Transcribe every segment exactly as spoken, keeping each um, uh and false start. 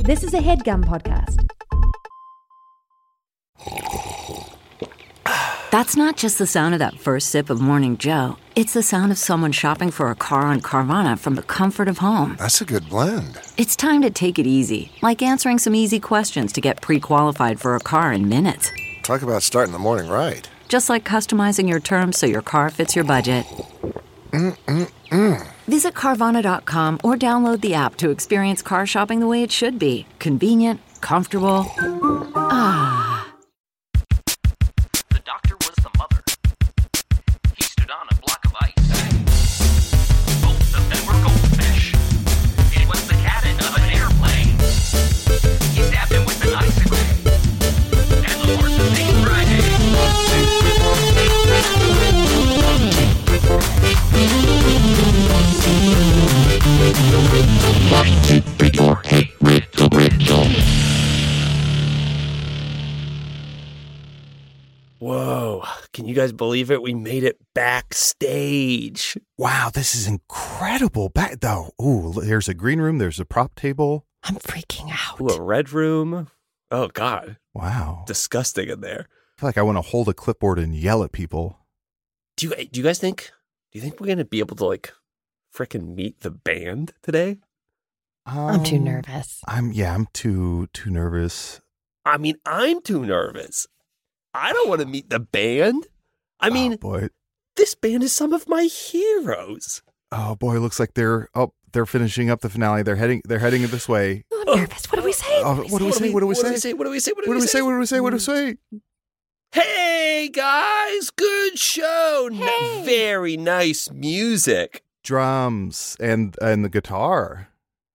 This is a HeadGum podcast. That's not just the sound of that first sip of Morning Joe. It's the sound of someone shopping for a car on Carvana from the comfort of home. That's a good blend. It's time to take it easy, like answering some easy questions to get pre-qualified for a car in minutes. Talk about starting the morning right. Just like customizing your terms so your car fits your budget. Mm-mm-mm. Visit Carvana dot com or download the app to experience car shopping the way it should be. Convenient, comfortable. Ah. The doctor was the mother. He stood on a block of ice. Both of them were goldfish. It was the cabin of an airplane. He stabbed him with an icicle. And the horse of Saint Friday. Whoa, can you guys believe it? We made it backstage. Wow, this is incredible. Back though. Ooh, there's a green room, there's a prop table. I'm freaking out. Ooh, a red room. Oh, God. Wow. Disgusting in there. I feel like I want to hold a clipboard and yell at people. Do you do you guys think, do you think we're going to be able to, like, frickin' meet the band today? Um, I'm too nervous. I'm, yeah, I'm too, too nervous. I mean, I'm too nervous. I don't want to meet the band. I mean, oh, boy. This band is some of my heroes. Oh, boy, looks like they're, oh, they're finishing up the finale. They're heading, they're heading this way. Oh, I'm nervous. What do we say? Oh, what do we say? What do we say? What do we say? What do What we do we say? say? What do we say? What do we say? Hey, guys, good show. N- Hey. very nice music. Drums and and the guitar.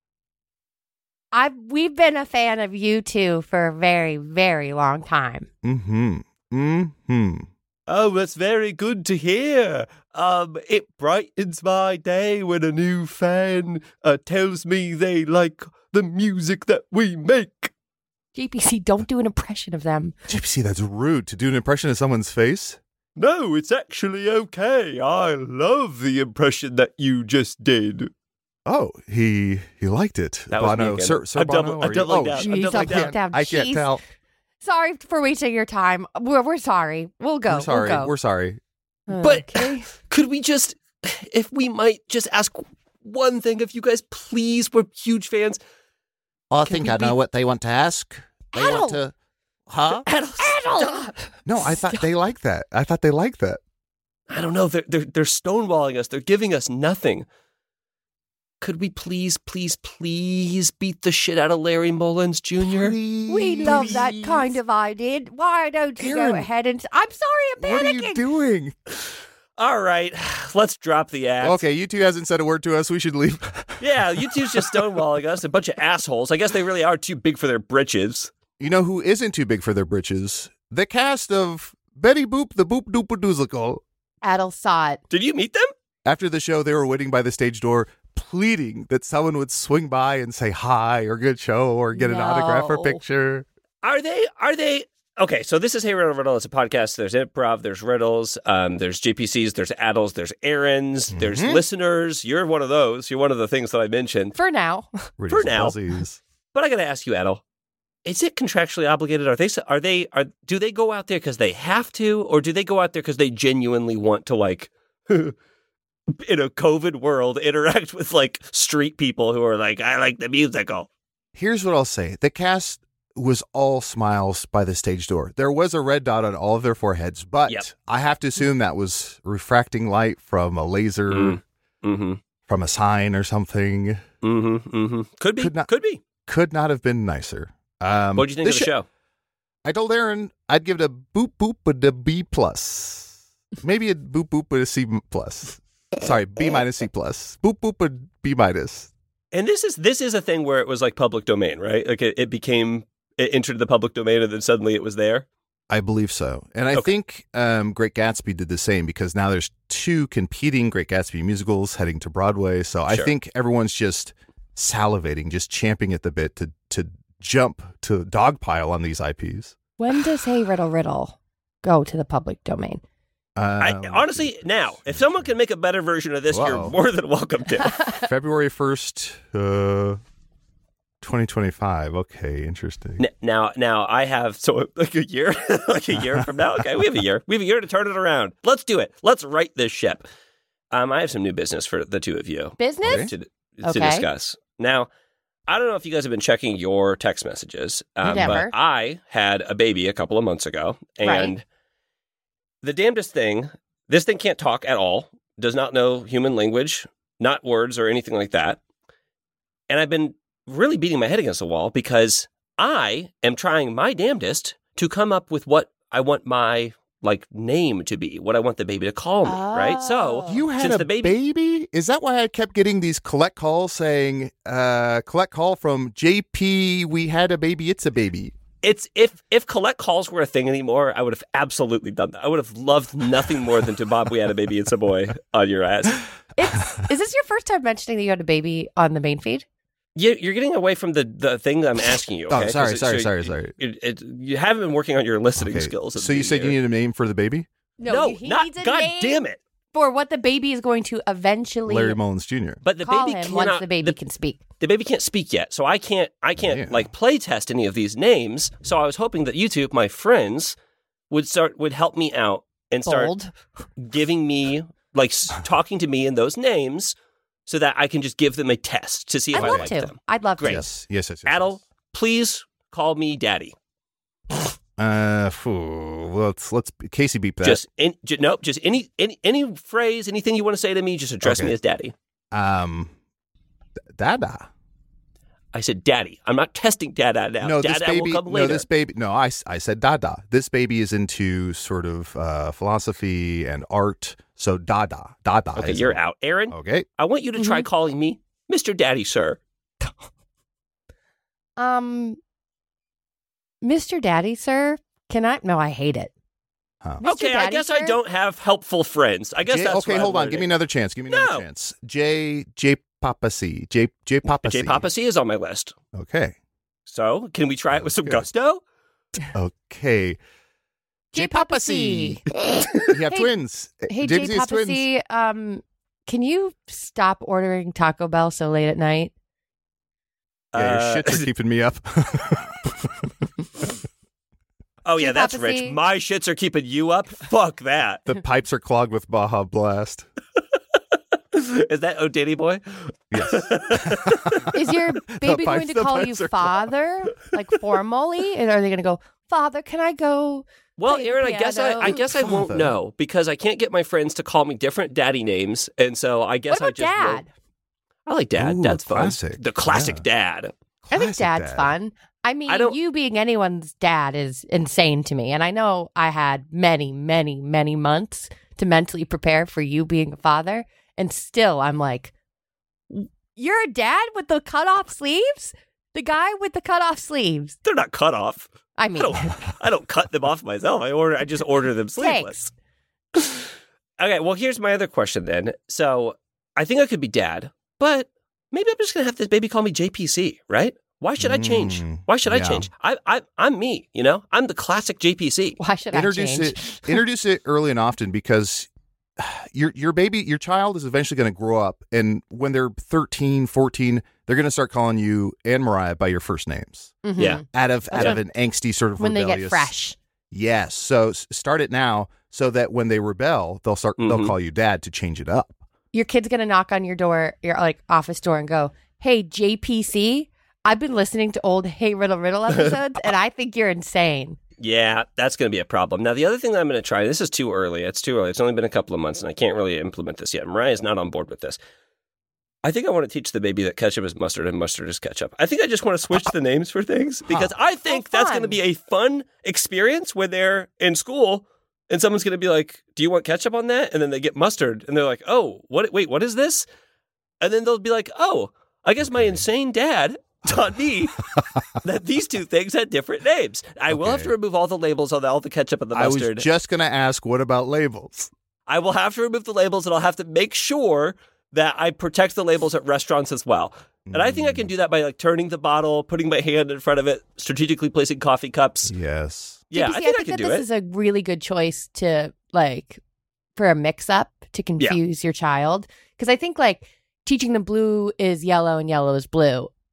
I've we've been a fan of you two for a very, very long time. Mm-hmm. Mm-hmm. Oh, that's very good to hear. Um, it brightens my day when a new fan uh, tells me they like the music that we make. J P C, don't do an impression of them. J P C, that's rude to do an impression of someone's face. No, it's actually okay. I love the impression that you just did. Oh, he he liked it. That was me Bono, again. Sir, Sir I'm Bono, doubling- or I'm you- doubling oh, down. jeez, I'm doubling I can't, down. I can't Jeez. tell. Sorry for wasting your time. We're we're sorry. We'll go. We're sorry. We'll go. We're sorry. But Okay. could we just, if we might just ask one thing of you guys, please? We're huge fans. I Can think we I know be- what they want to ask. They Adult. want to, huh? Adult, stop. No, I thought they liked that. I thought they liked that. I don't know. They're, they're, they're stonewalling us. They're giving us nothing. Could we please, please, please beat the shit out of Larry Mullins Junior? We love that kind of idea. Why don't you Aaron, go ahead and... I'm sorry, I'm panicking. What are you doing? All right, let's drop the act. Okay, you two hasn't said a word to us. We should leave. Yeah, you two's just stonewalling us. A bunch of assholes. I guess they really are too big for their britches. You know who isn't too big for their britches? The cast of Betty Boop, the Boop Dooper Doozle. Adel saw it. Did you meet them? After the show, they were waiting by the stage door, pleading that someone would swing by and say hi or good show or get an autograph or No. picture. Are they? Are they? Okay, so this is Hey Riddle Riddle. It's a podcast. There's improv, there's riddles, um, there's J P Cs, there's Adels, there's Aarons, there's Mhm. listeners. You're one of those. You're one of the things that I mentioned. For now. Riddies now. Buzzies. But I got to ask you, Adel, is it contractually obligated? Are they? Are they? Are do they go out there because they have to, or do they go out there because they genuinely want to, like, in a COVID world, interact with like street people who are like, I like the musical. Here's what I'll say. The cast was all smiles by the stage door. There was a red dot on all of their foreheads, but Yep. I have to assume that was refracting light from a laser, Mm. Mm-hmm. from a sign or something. Mm-hmm. Mm-hmm. Could be. Could not- Could be. Could not have been nicer. Um, What do you think of this the show? I told Aaron I'd give it a boop boop but a B plus. Maybe a boop boop but a C plus. Sorry, B minus C plus. Boop boop but B minus. And this is this is a thing where it was like public domain, right? Like it, it became it entered the public domain and then suddenly it was there. I believe so. And I Okay. think um, Great Gatsby did the same because now there's two competing Great Gatsby musicals heading to Broadway. So I Sure. think everyone's just salivating, just champing at the bit to to jump to dogpile on these I Ps. When does Hey Riddle Riddle go to the public domain? I, Um, honestly, now, if someone can make a better version of this, Whoa. you're more than welcome to. February first, uh, twenty twenty-five. Okay, interesting. N- Now, now I have so like a year, like a year from now. Okay, we have a year. We have a year to turn it around. Let's do it. Let's right this ship. Um, I have some new business for the two of you Business? to, to Okay. discuss. Now, I don't know if you guys have been checking your text messages, um, Never. but I had a baby a couple of months ago, and Right. the damnedest thing, this thing can't talk at all, does not know human language, not words or anything like that. And I've been really beating my head against the wall because I am trying my damnedest to come up with what I want my like name to be, what I want the baby to call me, right? So Oh. You had since a the baby, baby? Is that why I kept getting these collect calls saying, uh, collect call from J P, we had a baby, it's a baby? it's if if collect calls were a thing anymore, I would have absolutely done that. I would have loved nothing more than to Bob, we had a baby, it's a boy on your ass. It's, is this your first time mentioning that you had a baby on the main feed? You, you're getting away from the, the thing that I'm asking you. Okay? Oh, sorry, 'Cause it- sorry, so sorry, you- sorry. It, it, you haven't been working on your listening Okay, skills. at So you the said you year. need a name for the baby? No, he not. needs a God name damn it! for what the baby is going to eventually Larry Mullins Junior But the call baby him cannot. once the baby the, can speak. the baby can't speak yet, so I can't. I can't Yeah. like play test any of these names. So I was hoping that you two, my friends, would start would help me out and start Bold. giving me like s- talking to me in those names, so that I can just give them a test to see if I'd I love like to. them. I'd love Great. to. Yes, yes, yes. yes, Adel, please call me Daddy. yes. Uh, phew, let's, let's, Casey beep that. Just in, j- nope. Just any any any phrase, anything you want to say to me, just address Okay. me as Daddy. um, Dada. I said Daddy. I'm not testing Dada now. No, Dada this baby. will come No, later. this baby. No, I, s- I said Dada. This baby is into sort of uh, philosophy and art. So Dada, Dada. okay, is you're it. out, Aaron. Okay. I want you to try calling me Mister Daddy, sir. Um, Mister Daddy, sir, can I? No, I hate it. Huh. Mister Okay, I Daddy, guess I sir? don't have helpful friends. I guess J- that's okay. what Hold I'm on. Give me learning. another chance. Give me another No. chance. J J Papa C. J J Papa C. J Papa C is on my list. Okay. So can we try it with some Good. gusto? Okay. J Papa C. You have Hey- twins. Hey, J P J C has Papa twins. C, um, can you stop ordering Taco Bell so late at night? Yeah, your Uh, shits are keeping me up. Oh yeah, J that's Papa rich. C. My shits are keeping you up. Fuck that. The pipes are clogged with Baja Blast. Is that Oh Danny Boy? Yes. Is your baby pipes- going to the call you pipes are father, like formally? And are they going to go, Father, can I go? Well, play the Aaron, I guess I, piano?" I guess I won't Father. know because I can't get my friends to call me different daddy names, and so I guess What about I just Dad? won't. I like Dad. Ooh, Dad's fun. classic. The classic Yeah. Dad. I think Classic Dad's dad. fun. I mean, I don't- you being anyone's dad is insane to me. And I know I had many, many, many months to mentally prepare for you being a father. And still, I'm like, you're a dad with the cut off sleeves? The guy with the cut off sleeves. They're not cut off. I I mean, don't. I don't cut them off myself. I order. I just order them sleeveless. Okay. Well, here's my other question then. So I think I could be Dad, but maybe I'm just gonna have this baby call me J P C. Right? Why should I change? Mm, Why should I yeah. change? I, I, I'm me. You know, I'm the classic J P C. why should I introduce change? it introduce it early and often because your your baby your child is eventually going to grow up, and when they're thirteen, fourteen, they're going to start calling you and Mariah by your first names Mhm. Yeah. out of out That's of an angsty sort of When they get rebellious- fresh. Yes, so s- start it now so that when they rebel, they'll start they'll Mhm. call you Dad to change it up. Your kid's going to knock on your door, your like office door, and go, "Hey, J P C, I've been listening to old Hey Riddle Riddle episodes, and I think you're insane." Yeah, that's going to be a problem. Now, the other thing that I'm going to try, this is too early. It's too early. It's only been a couple of months, and I can't really implement this yet. Mariah's not on board with this. I think I want to teach the baby that ketchup is mustard and mustard is ketchup. I think I just want to switch the names for things because I think Oh, that's fun. going to be a fun experience when they're in school and someone's going to be like, "Do you want ketchup on that?" And then they get mustard and they're like, "Oh, what? Wait, what is this?" And then they'll be like, "Oh, I guess my insane dad taught me that these two things had different names." I will have Okay. to remove all the labels on all the ketchup and the I mustard. was just going to ask, what about labels? I will have to remove the labels and I'll have to make sure that I protect the labels at restaurants as well. And I think I can do that by like turning the bottle, putting my hand in front of it, strategically placing coffee cups. Yes. Yeah, J P C, I think I, can that do this it. is a really good choice to like for a mix up to confuse your child because I think like teaching them blue is yellow and yellow is blue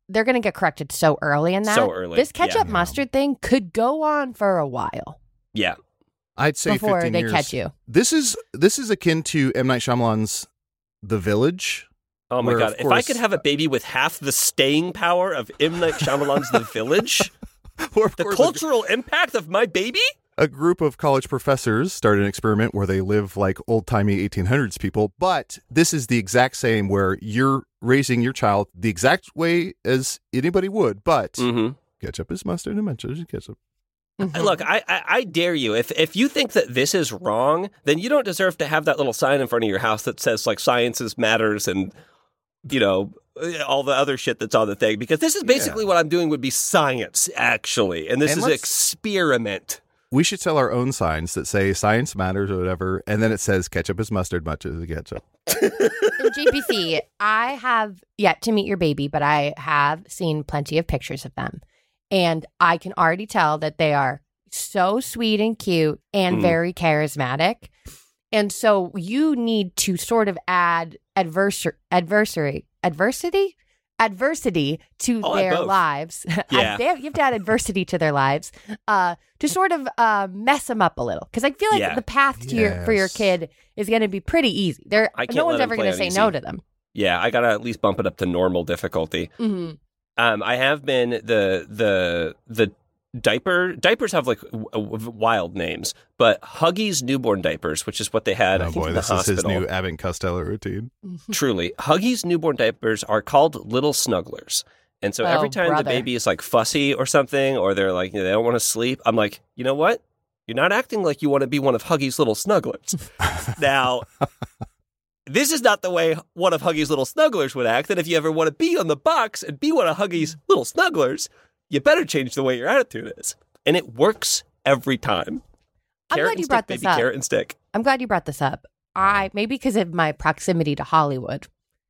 they're going to get corrected so early in that. So early, This ketchup yeah. mustard thing could go on for a while Yeah. I'd say before fifteen they years. catch you. This is this is akin to M. Night Shyamalan's The Village. Oh my Where, God. of If I course- could have a baby with half the staying power of M. Night Shyamalan's The Village, Where, of the course, cultural impact of my baby? a group of college professors started an experiment where they live like old-timey eighteen hundreds people, but this is the exact same where you're raising your child the exact way as anybody would, but Mm-hmm. ketchup is mustard and mustard is ketchup. Look, I, I I dare you. If if you think that this is wrong, then you don't deserve to have that little sign in front of your house that says like sciences matters and you know all the other shit that's on the thing. Because this is basically what I'm doing would be science actually, and this And is let's- experiment. We should sell our own signs that say science matters or whatever, and then it says ketchup is mustard, mustard is ketchup. In G P C, I have yet to meet your baby, but I have seen plenty of pictures of them. And I can already tell that they are so sweet and cute and Mm. very charismatic. And so you need to sort of add adversar- adversary, adversity, adversity to I'll add their both. lives. Yeah. They have- you have to add adversity to their lives uh, to sort of uh, mess them up a little. Because I feel like Yeah. the path to your, for your Yes. kid is going to be pretty easy. There, I can't no let one's them ever play going to on say no easy. to them. Yeah, I gotta at least bump it up to normal difficulty. hmm Um, I have been the the the diaper diapers have like w- w- wild names, but Huggies newborn diapers, which is what they had. I Oh think boy, in the this is his hospital. new Abbott and Costello routine. Truly, Huggies newborn diapers are called little snugglers. And so Oh, every time brother. the baby is like fussy or something, or they're like, you know, they don't want to sleep, I'm like, you know what? You're not acting like you want to be one of Huggies' little snugglers. Now, this is not the way one of Huggies' little snugglers would act. And if you ever want to be on the box and be one of Huggies' little snugglers, you better change the way your attitude is. And it works every time. I'm Carrot glad and you stick, brought this baby, up. carrot and stick. I'm glad you brought this up. I maybe because of my proximity to Hollywood.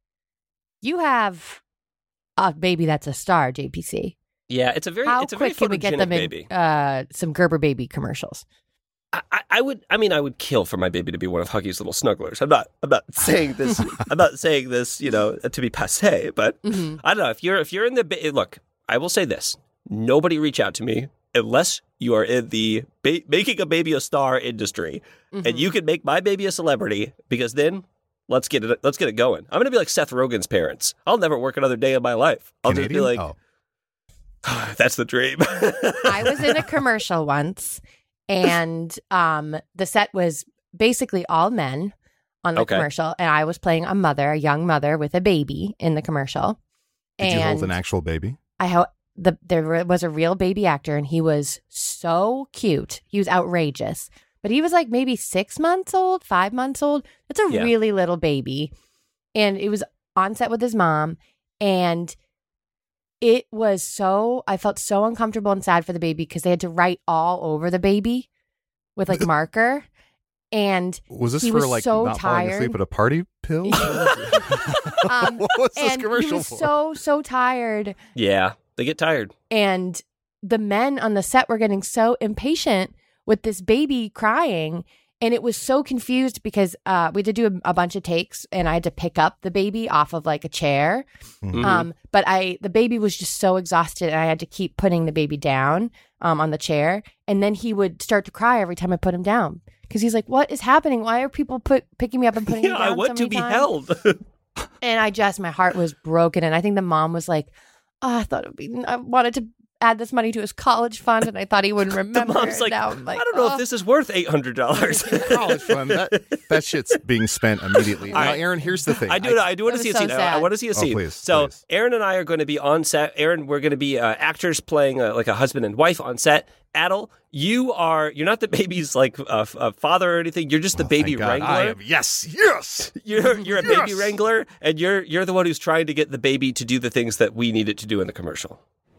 You have a baby that's a star, J P C. Yeah, it's a very, How it's a very quick can we get photogenic them in baby. uh, some Gerber baby commercials? I, I- I would, I mean, I would kill for my baby to be one of Huggies' little snugglers. I'm not, I'm not saying this, I'm not saying this, you know, to be passe, but Mhm. I don't know if you're, if you're in the, ba- look, I will say this: nobody reach out to me unless you are in the ba- making a baby a star industry, Mm-hmm. and you can make my baby a celebrity, because then let's get it, let's get it going. I'm gonna be like Seth Rogen's parents. I'll never work another day of my life. I'll just be Canadian? like, Oh. that's the dream. I was in a commercial once, and um, the set was basically all men on the Okay. commercial, and I was playing a mother, a young mother with a baby in the commercial. Did and you hold an actual baby? I ho- the there was a real baby actor, and he was so cute. He was outrageous, but he was like maybe six months old, five months old. That's a Yeah. really little baby, and it was on set with his mom, and it was so I felt so uncomfortable and sad for the baby because they had to write all over the baby with like marker, and Was this he for was like so not falling asleep tired. at a party pill? um, what was this and he commercial was for? so so tired. Yeah, they get tired. And the men on the set were getting so impatient with this baby crying. And it was so confused because uh, we had to do a, a bunch of takes, and I had to pick up the baby off of like a chair. Mhm. Um, but I, the baby was just so exhausted, and I had to keep putting the baby down um, on the chair. And then he would start to cry every time I put him down because he's like, "What is happening? Why are people put picking me up and putting me Yeah, down?" I want so to many be times? held. And I just, my heart was broken. And I think the mom was like, oh, I thought it would be, I wanted to add this money to his college fund, and I thought he wouldn't The remember. mom's like, Now I'm like, I don't know oh. if this is worth eight hundred dollars. College fund. That, that shit's being spent immediately. Now, right. Aaron, here's the thing. I do. I, do want It to see a was so scene. I, I sad. want to see a Oh, scene. please, so please. Aaron and I are going to be on set. Aaron, we're going to be uh, actors playing uh, like a husband and wife on set. Adel, you are. You're not the baby's like uh, f- uh, father or anything. You're just the Oh, baby thank God. wrangler. I am. Yes, yes. You're you're a Yes! baby wrangler, and you're you're the one who's trying to get the baby to do the things that we need it to do in the commercial.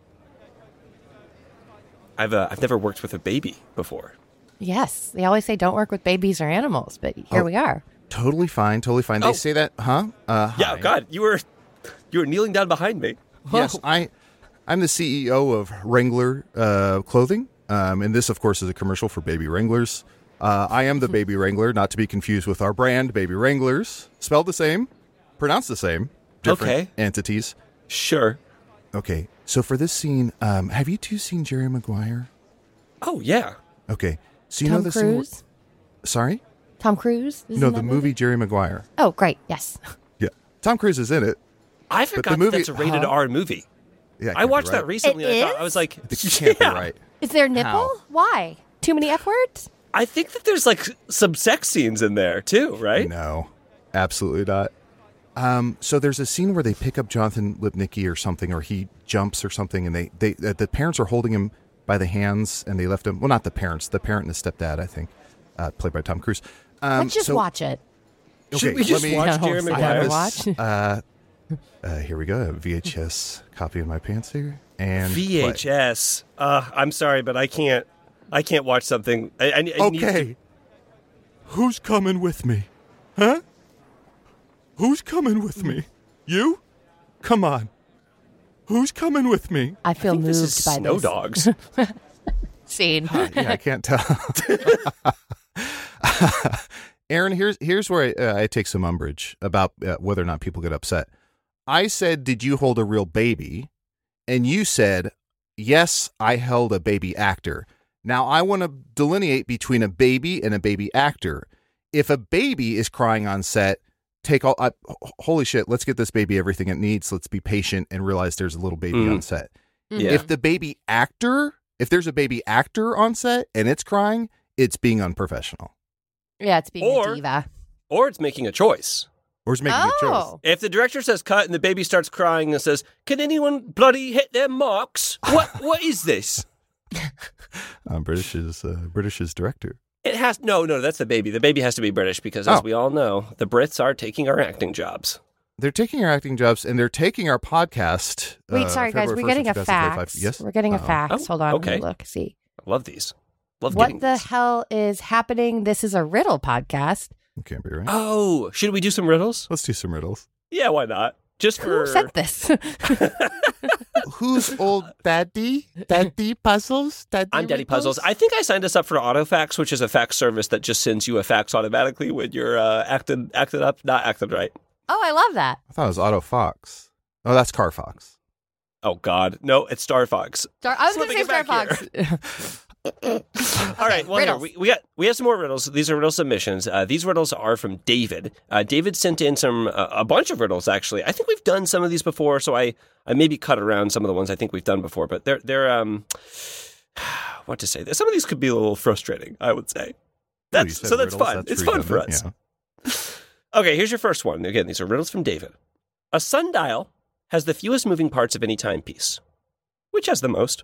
I've uh, I've never worked with a baby before. Yes. They always say don't work with babies or animals, but here Oh. we are. Totally fine. Totally fine. They Oh. say that, huh? Uh, Yeah, hi. God, you were you were kneeling down behind me. Yes, I, I'm the C E O of Wrangler uh, Clothing, um, and this, of course, is a commercial for Baby Wranglers. Uh, I am the Baby Wrangler, not to be confused with our brand, Baby Wranglers, spelled the same, pronounced the same, different Okay. entities. Sure. Okay, so for this scene, um, have you two seen Jerry Maguire? Oh yeah. Okay, so you Tom know the scene. Where, Cruise? sorry, Tom Cruise? Is no, in the that movie Jerry Maguire. Oh, great. Yes. Yeah, Tom Cruise is in it. I the forgot movie- that that's a rated Huh? R movie. Yeah, it I can't be watched right. that recently. It and I thought is? I was like, It can't yeah. be right. Is there nipple? How? Why? Too many F words? I think that there's like some sex scenes in there too, right? No, absolutely not. Um, so there's a scene where they pick up Jonathan Lipnicki or something, or he jumps or something, and they, they uh, the parents are holding him by the hands, and they left him. Well, not the parents, the parent and the stepdad, I think, uh, played by Tom Cruise. Um, Let's just so- watch it. Should Okay, we just let me- watch No, Jerry I I have Maguire? Maguire? this, uh, uh, here we go. A V H S copy in my pants here, and V H play. S. Uh, I'm sorry, but I can't. I can't watch something. I, I, I need to- Okay, who's coming with me? Huh? Who's coming with me? You? Come on. Who's coming with me? I I feel think moved this is by Snow this Dogs. scene. Yeah, I can't tell. Aaron, here's here's where I, uh, I take some umbrage about uh, whether or not people get upset. I said, "Did you hold a real baby?" And you said, "Yes, I held a baby actor." Now, I want to delineate between a baby and a baby actor. If a baby is crying on set, take all. Uh, holy shit! Let's get this baby everything it needs. Let's be patient and realize there's a little baby Mm. on set. Yeah. If the baby actor, if there's a baby actor on set and it's crying, it's being unprofessional. Yeah, it's being Or- a diva. Or it's making a choice. Or it's making a choice. Oh. If the director says cut and the baby starts crying and says, "Can anyone bloody hit their marks?" What what is this? Um, British is uh, British's director. It has no, no. That's the baby. The baby has to be British because, as Oh. we all know, the Brits are taking our acting jobs. They're taking our acting jobs and they're taking our podcast. Wait, uh, sorry, guys. February We're first getting of a two thousand twenty-five. fax. Yes, We're getting a Uh-oh. fax. Oh, Hold on. okay. Let me look. See. I love these. Love What getting the these. hell is happening? This is a riddle podcast. Can't be right. Oh, should we do some riddles? Let's do some riddles. Yeah, why not? Just for Who sent this? Who's old daddy? Daddy puzzles? Daddy I'm Daddy Puzzles. I think I signed us up for AutoFax, which is a fax service that just sends you a fax automatically when you're uh, acted acted up, not acted right. Oh, I love that. I thought it was Auto Fox. Oh, that's Car Fox. Oh God, no, it's Star Fox. Star- I was going to say Slipping Star it back Fox. All right, well, here, riddles. we, we got we have some more riddles. These are riddle submissions. Uh, these riddles are from David. Uh, David sent in some uh, a bunch of riddles. Actually, I think we've done some of these before, so I I maybe cut around some of the ones I think we've done before. But they're they're um what to say? Some of these could be a little frustrating. I would say. Oh, you That's said so that's riddles, fun. that's it's fun for us. redundant, yeah. Okay, here's your first one. Again, these are riddles from David. A sundial has the fewest moving parts of any timepiece. Which has the most?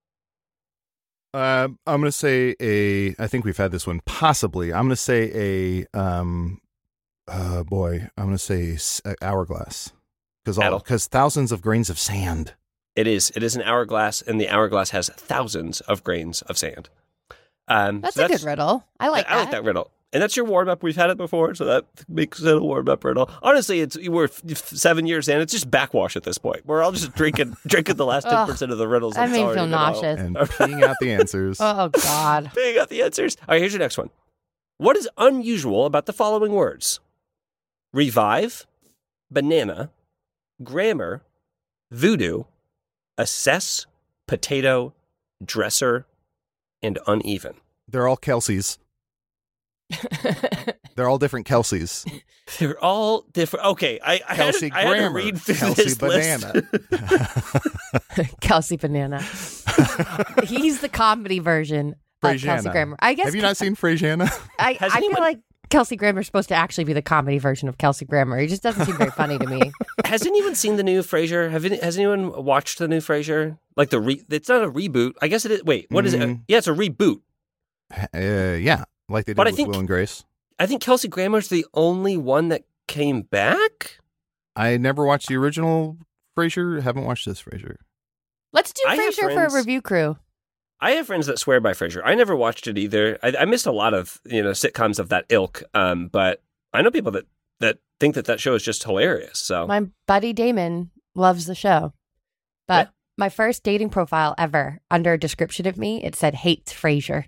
Um, I'm going to say a. I think we've had this one. Possibly, I'm going to say a. Um, uh, boy, I'm going to say s- a hourglass because all Adel. because thousands of grains of sand. It is. It is an hourglass, and the hourglass has thousands of grains of sand. Um, That's so a good riddle. I like I that. like that riddle. And that's your warm up. We've had it before, so that makes it a warm up riddle. Honestly, it's we're f- seven years in. It's just backwash at this point. We're all just drinking drinking the last ten Ugh, percent of the riddles. that that's made me already feel been out. nauseous. And peeing out the answers. Oh, God. Being got the answers. All right, here's your next one. What is unusual about the following words? Revive, banana, grammar, voodoo, assess, potato, dresser, and uneven. They're all Kelseys. They're all different Kelseys. They're all different. Okay, I, I, had, Kelsey to, I had to Grammer. read through Kelsey this Banana. list. Kelsey Banana. He's the comedy version of Kelsey Frasiana. Grammer. I guess Have you not seen Frasiana? I, Has I anyone- feel like Kelsey Grammer's supposed to actually be the comedy version of Kelsey Grammer. He just doesn't seem very funny to me. Has anyone seen the new Frasier? Have any, has anyone watched the new Frasier? Like the re? It's not a reboot. I guess it is. Wait, what is it? Mm. Yeah, it's a reboot. uh, yeah, like they did But I with think- Will and Grace. I think Kelsey Grammer's the only one that came back. I never watched the original Frasier. Haven't watched this Frasier. Let's do I have Frasier for a friends- review crew. I have friends that swear by Frasier. I never watched it either. I, I missed a lot of you know sitcoms of that ilk. Um, but I know people that that think that that show is just hilarious. So My buddy Damon loves the show. But Yeah. my first dating profile ever, under a description of me, it said hates Frasier.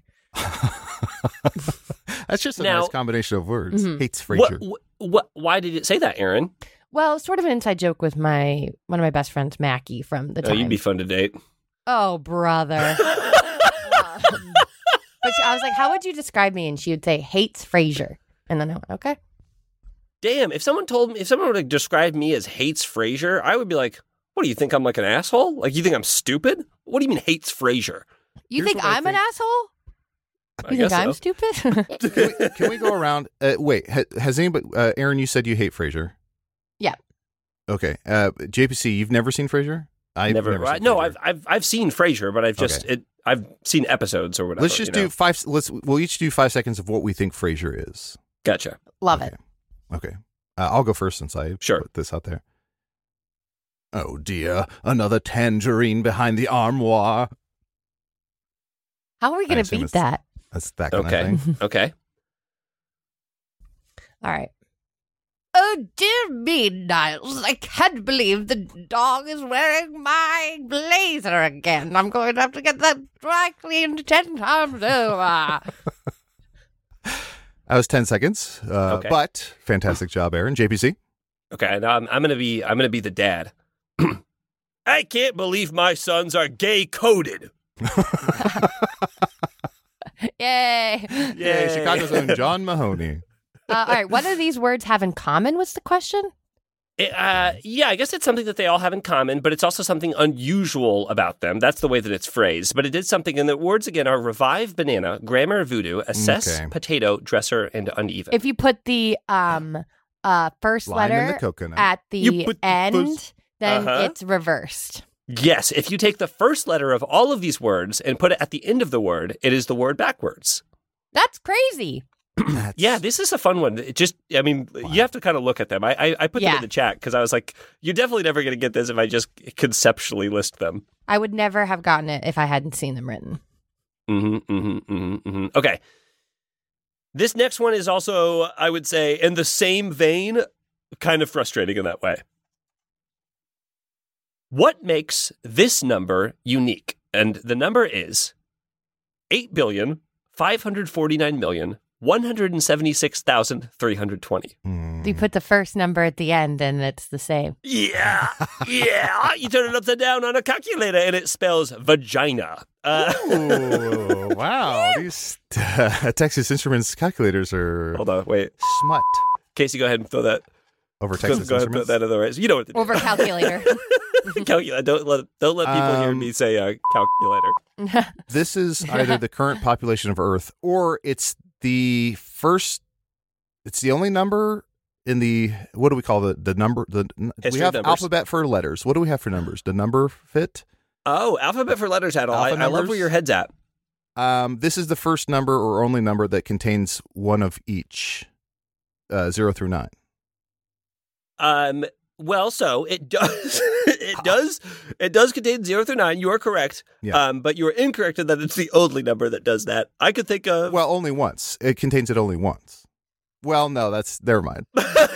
That's just a Now- nice combination of words. Mhm. Hates what, Frasier. what? What? Why did it say that, Aaron? Well, sort of an inside joke with my one of my best friends, Mackie, from the Oh, time. you'd be fun to date. Oh, brother. Um, but she, I was like, how would you describe me? And she would say, hates Frasier. And then I went, okay. Damn, if someone told me, if someone were to describe me as hates Frasier, I would be like, what do you think? I'm like an asshole? Like, you think I'm stupid? What do you mean hates Frasier? You Here's think what I I'm an think. asshole? I You think guess I'm so. stupid? Can we, can we go around? Uh, wait, ha, has anybody? Uh, Aaron, you said you hate Frasier. Yeah. Okay. Uh, J P C, you've never seen Frasier? I've never. never I- seen no, Frasier. I've I've I've seen Frasier, but I've just Okay. it. I've seen episodes or whatever. Let's just you know? do five. Let's. We'll each do five seconds of what we think Frasier is. Gotcha. Love Okay. it. Okay. Uh, I'll go first since I Sure. put this out there. Oh dear, another tangerine behind the armoire. How are we I going to assume beat it's- that? That's that kind Okay. of thing. Okay. All right. Oh, dear me, Niles. I can't believe the dog is wearing my blazer again. I'm going to have to get that dry cleaned ten times over. That was ten seconds. Uh, Okay. But fantastic job, Aaron. J P C. Okay. Now I'm I'm gonna be I'm gonna be the dad. I can't believe my sons are gay coded. Yay. Yay, Chicago's own John Mahoney. Uh, all right. What do these words have in common was the question? It, uh, yeah, I guess it's something that they all have in common, but it's also something unusual about them. That's the way that it's phrased. But it is something, and the words again are revive banana, grammar voodoo, assess Okay. potato, dresser, and uneven. If you put the um uh first Lime in the letter coconut. at You the put the end, first- then Uh-huh. it's reversed. Yes, if you take the first letter of all of these words and put it at the end of the word, it is the word backwards. That's crazy. That's- Yeah, this is a fun one. It just, I mean, you have to kind of look at them. I, I, I put them Yeah. in the chat because I was like, you're definitely never going to get this if I just conceptually list them. I would never have gotten it if I hadn't seen them written. Mm-hmm, mm-hmm, mm-hmm, mm-hmm. Okay. This next one is also, I would say, in the same vein, kind of frustrating in that way. What makes this number unique? And the number is eight billion, five hundred forty-nine million, one hundred seventy-six thousand, three hundred twenty. Mm. You put the first number at the end and it's the same. Yeah, yeah. You turn it upside down on a calculator and it spells vagina. Uh, Ooh, wow. These uh, Texas Instruments calculators are hold on, wait. smut Casey, go ahead and throw that. over Go, Texas go ahead and put Instruments. that in the right. You know what to do. Over calculator. Calculator. Don't let don't let people hear Um, me say uh, calculator. This is either the current population of Earth or it's the first. It's the only number in the what do we call the the number the we History have of numbers. alphabet for letters. What do we have for numbers? The number fit. Oh, alphabet for letters, Adel. I, Alpha I love numbers? where your head's at. Um, this is the first number or only number that contains one of each, uh, zero through nine. Um. Well, so it does. it does. It does contain zero through nine. You are correct. Yeah. Um. But you are incorrect in that it's the only number that does that. I could think of. Well, only once. It contains it only once. Well, no, that's never mind.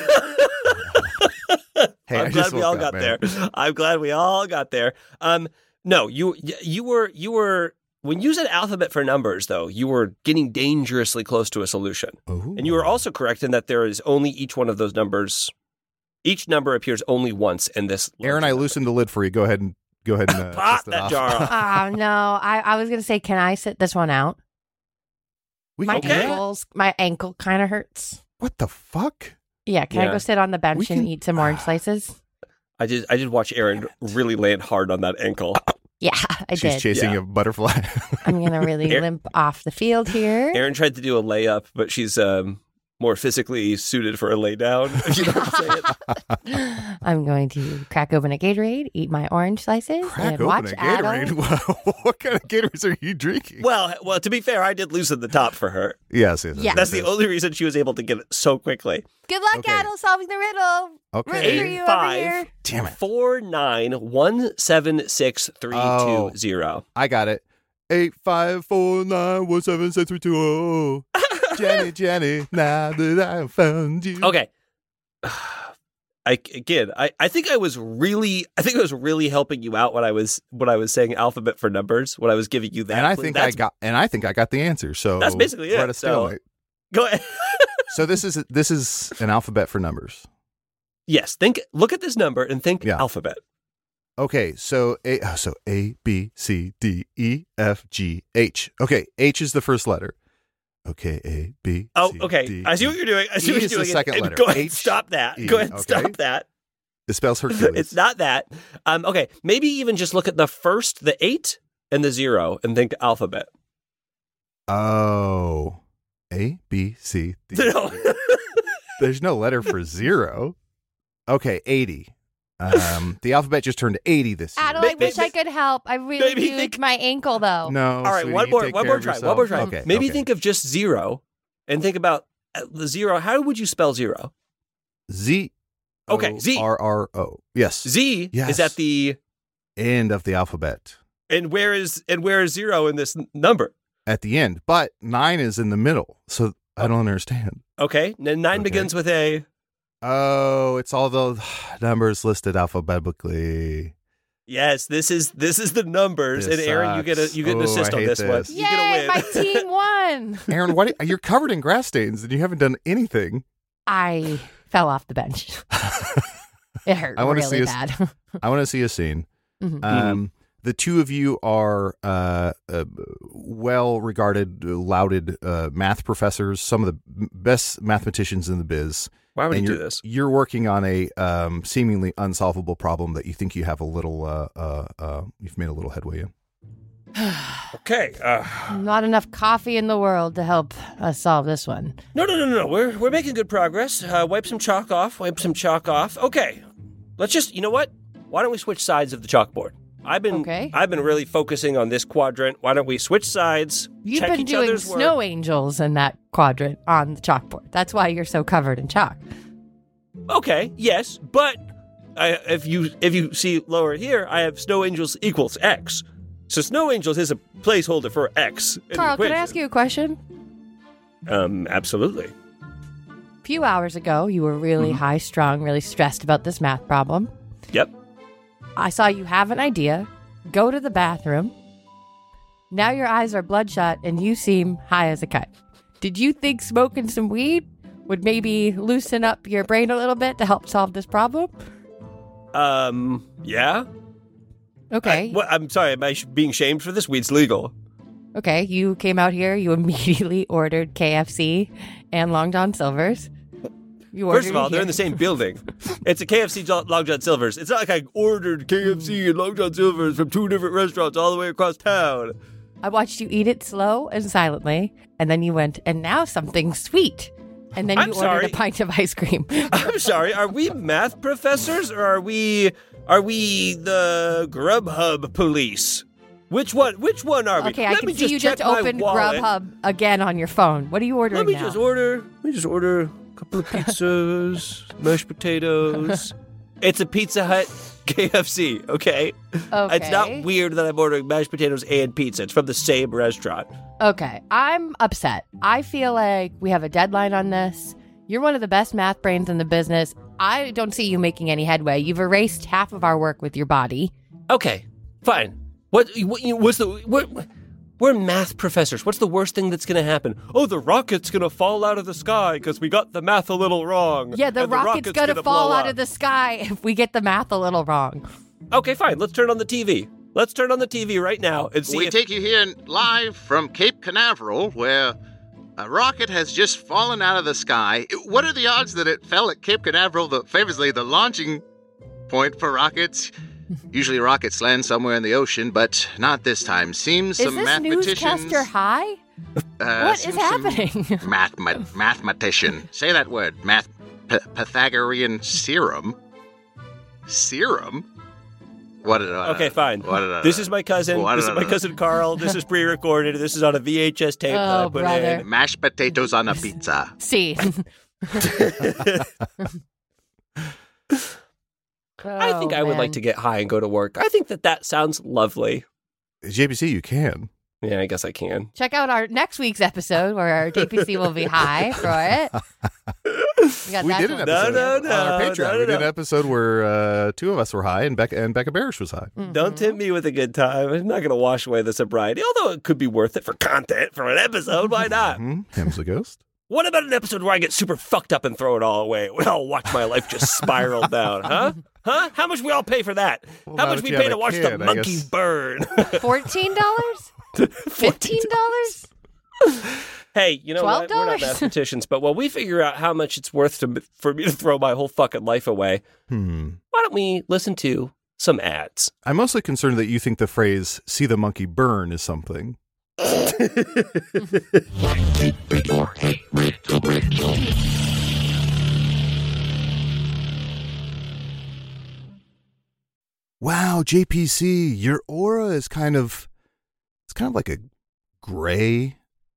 Hey, I I'm just glad we woke all up, got man. there. I'm glad we all got there. Um, no, you you were you were when you said alphabet for numbers, though, you were getting dangerously close to a solution, Ooh. and you were also correct in that there is only each one of those numbers. Each number appears only once in this. Aaron, I number. loosened the lid for you. Go ahead and go ahead and uh, Pop twist it that off. jar off. Oh, no. I, I was going to say, can I sit this one out? We My can do that? ankles, my ankle kind of hurts. What the fuck? Yeah, can I Yeah. go sit on the bench We and can- eat some orange slices? I did. I did watch Aaron really land hard on that ankle. Yeah, I She's did. chasing Yeah. a butterfly. I'm going to really Aaron- limp off the field here. Aaron tried to do a layup, but she's um, more physically suited for a lay down. If you know what I'm saying. I'm going to crack open a Gatorade, eat my orange slices, Crack and open watch a Gatorade. Adel. What kind of Gatorades are you drinking? Well, well, to be fair, I did loosen the top for her. Yes, yes, Yeah. That's the only reason she was able to get it so quickly. Good luck, Okay. Adel, solving the riddle. Okay. Rooting for you over Five. here. Damn it. Four nine one seven six three Oh. two zero. I got it. Eight five four nine one seven six three two zero. Jenny, Jenny, now that I found you. Okay. I again, I, I think I was really, I think I was really helping you out when I was when I was saying alphabet for numbers. When I was giving you that, And I clue. think That's- I got, and I think I got the answer. So That's basically we're it. at a So- stalemate. Go ahead. So this is this is an alphabet for numbers. Yes, think. Look at this number and think Yeah. alphabet. Okay, so A, oh, so A, B, C, D, E, F, G, H. Okay, H is the first letter. Okay, A, B, Oh, C, okay. D, I see E. what you're doing. I see E what you're is the doing. second And letter. Go ahead. H, Stop that. E, Go ahead. okay. Stop that. It spells Hercules. It's not that. Um, okay, maybe even just look at the first, the eight, and the zero, and think alphabet. Oh, A, B, C, D. No. There's no letter for zero. Okay, eighty. Um, the alphabet just turned eighty this year. Adel, I Maybe- wish I could help. I really maybe used think- my ankle, though. No. All right, sweetie, one more, take one care more of try, yourself. one more try. Okay, Maybe okay. think of just zero, and think about uh, the zero. How would you spell zero? Z. Okay, Z. R R O. Yes. Z Yes. is at the End of the alphabet. and where is and where is zero in this n- number? At the end, but nine is in the middle. So I don't understand. Okay, then nine Okay. begins with a. Oh, it's all the numbers listed alphabetically. Yes, this is this is the numbers, This and Aaron, you get a sucks. you get an Oh, assist I on hate this, one. this. You get a Yay, win. my team won. Aaron, what? do- You're covered in grass stains and you haven't done anything. I fell off the bench. It hurt I wanna really see us- bad. I want to see a scene. Mhm. Um, the two of you are uh, uh, well-regarded, lauded uh, math professors, some of the m- best mathematicians in the biz. Why would and you you're, do this? You're working on a um, seemingly unsolvable problem that you think you have a little, uh, uh, uh, you've made a little headway in. Okay. Uh, Not enough coffee in the world to help us solve this one. no, no, no, no, no. We're we're making good progress. Uh, wipe some chalk off. Wipe some chalk off. Okay. Let's just. You know what? Why don't we switch sides of the chalkboard? I've been Okay. I've been really focusing on this quadrant. Why don't we switch sides? You've check been each doing other's work? snow angels in that quadrant on the chalkboard. That's why you're so covered in chalk. Okay, yes, but I, if you if you see lower here, I have snow angels equals x. So snow angels is a placeholder for x. in the Carl, can I equation. ask you a question? Um, absolutely. A few hours ago, you were really Mm-hmm. high strung, really stressed about this math problem. Yep. I saw you have an idea, go to the bathroom. Now your eyes are bloodshot and you seem high as a kite. Did you think smoking some weed would maybe loosen up your brain a little bit to help solve this problem? Um, yeah. Okay. I, what, I'm sorry. Am I sh- being shamed for this? Weed's legal. Okay, you came out here, you immediately ordered K F C and Long John Silver's. You First of ordered all, it they're here. in the same building. It's a K F C Jo- Long John Silver's. It's not like I ordered K F C and Long John Silver's from two different restaurants all the way across town. I watched you eat it slow and silently, and then you went, and now something sweet. And then I'm you ordered sorry. a pint of ice cream. I'm sorry. Are we math professors or are we are we the Grubhub police? Which one? Which one are we? Okay, I Let can me see you check just my opened wallet. Grubhub again on your phone. What are you ordering Let me now? just order. Let me just order a couple of pizzas, mashed potatoes. It's a Pizza Hut K F C. Okay. Okay. It's not weird that I'm ordering mashed potatoes and pizza. It's from the same restaurant. Okay, I'm upset. I feel like we have a deadline on this. You're one of the best math brains in the business. I don't see you making any headway. You've erased half of our work with your body. Okay, fine. What? what you- what's the? What, we're math professors. What's the worst thing that's going to happen? Oh, the rocket's going to fall out of the sky because we got the math a little wrong. Yeah, the and rocket's, gonna, gonna fall blow out up. of the sky if we get the math a little wrong. Okay, fine. Let's turn on the T V. Let's turn on the T V right now and see We if... take you here live from Cape Canaveral, where a rocket has just fallen out of the sky. What are the odds that it fell at Cape Canaveral, the, famously the launching point for rockets? Usually rockets land somewhere in the ocean, but not this time. Seems Is some this mathematicians... newscaster high? uh, What is seems some happening? Math, math, mathematician. Say that word. Math... P- Pythagorean serum? Serum? What did I... Okay, fine. What did I... This is my cousin. What This is did my I- cousin Carl. This is pre-recorded. This is on a V H S tape that I Oh, put brother. in. Mashed potatoes on a pizza. See. I think I would like to get high and go to work. I think that that sounds lovely. J P C, you can. Yeah, I guess I can. Check out our next week's episode where our J P C will be high for it. We, got We that did an one. episode No, no, on our no, Patreon. no, no, we did no. an episode where uh, two of us were high and Becca and Becca Barish was high. Mm. Don't tempt me with a good time. I'm not going to wash away the sobriety, although it could be worth it for content for an episode. Why not? Hmm? Him's the ghost. What about an episode where I get super fucked up and throw it all away? I'll watch my life just spiral down, huh? Huh? How much we all pay for that? Well, How not much if we you pay have to a watch kid, the I monkeys guess. burn? fourteen dollars? fifteen dollars? Hey, you know what? We're not twelve dollars? mathematicians, but while we figure out how much it's worth to, for me to throw my whole fucking life away, Hmm. why don't we listen to some ads? I'm mostly concerned that you think the phrase "see the monkey burn" is something. Wow, J P C, your aura is kind of, it's kind of like a gray,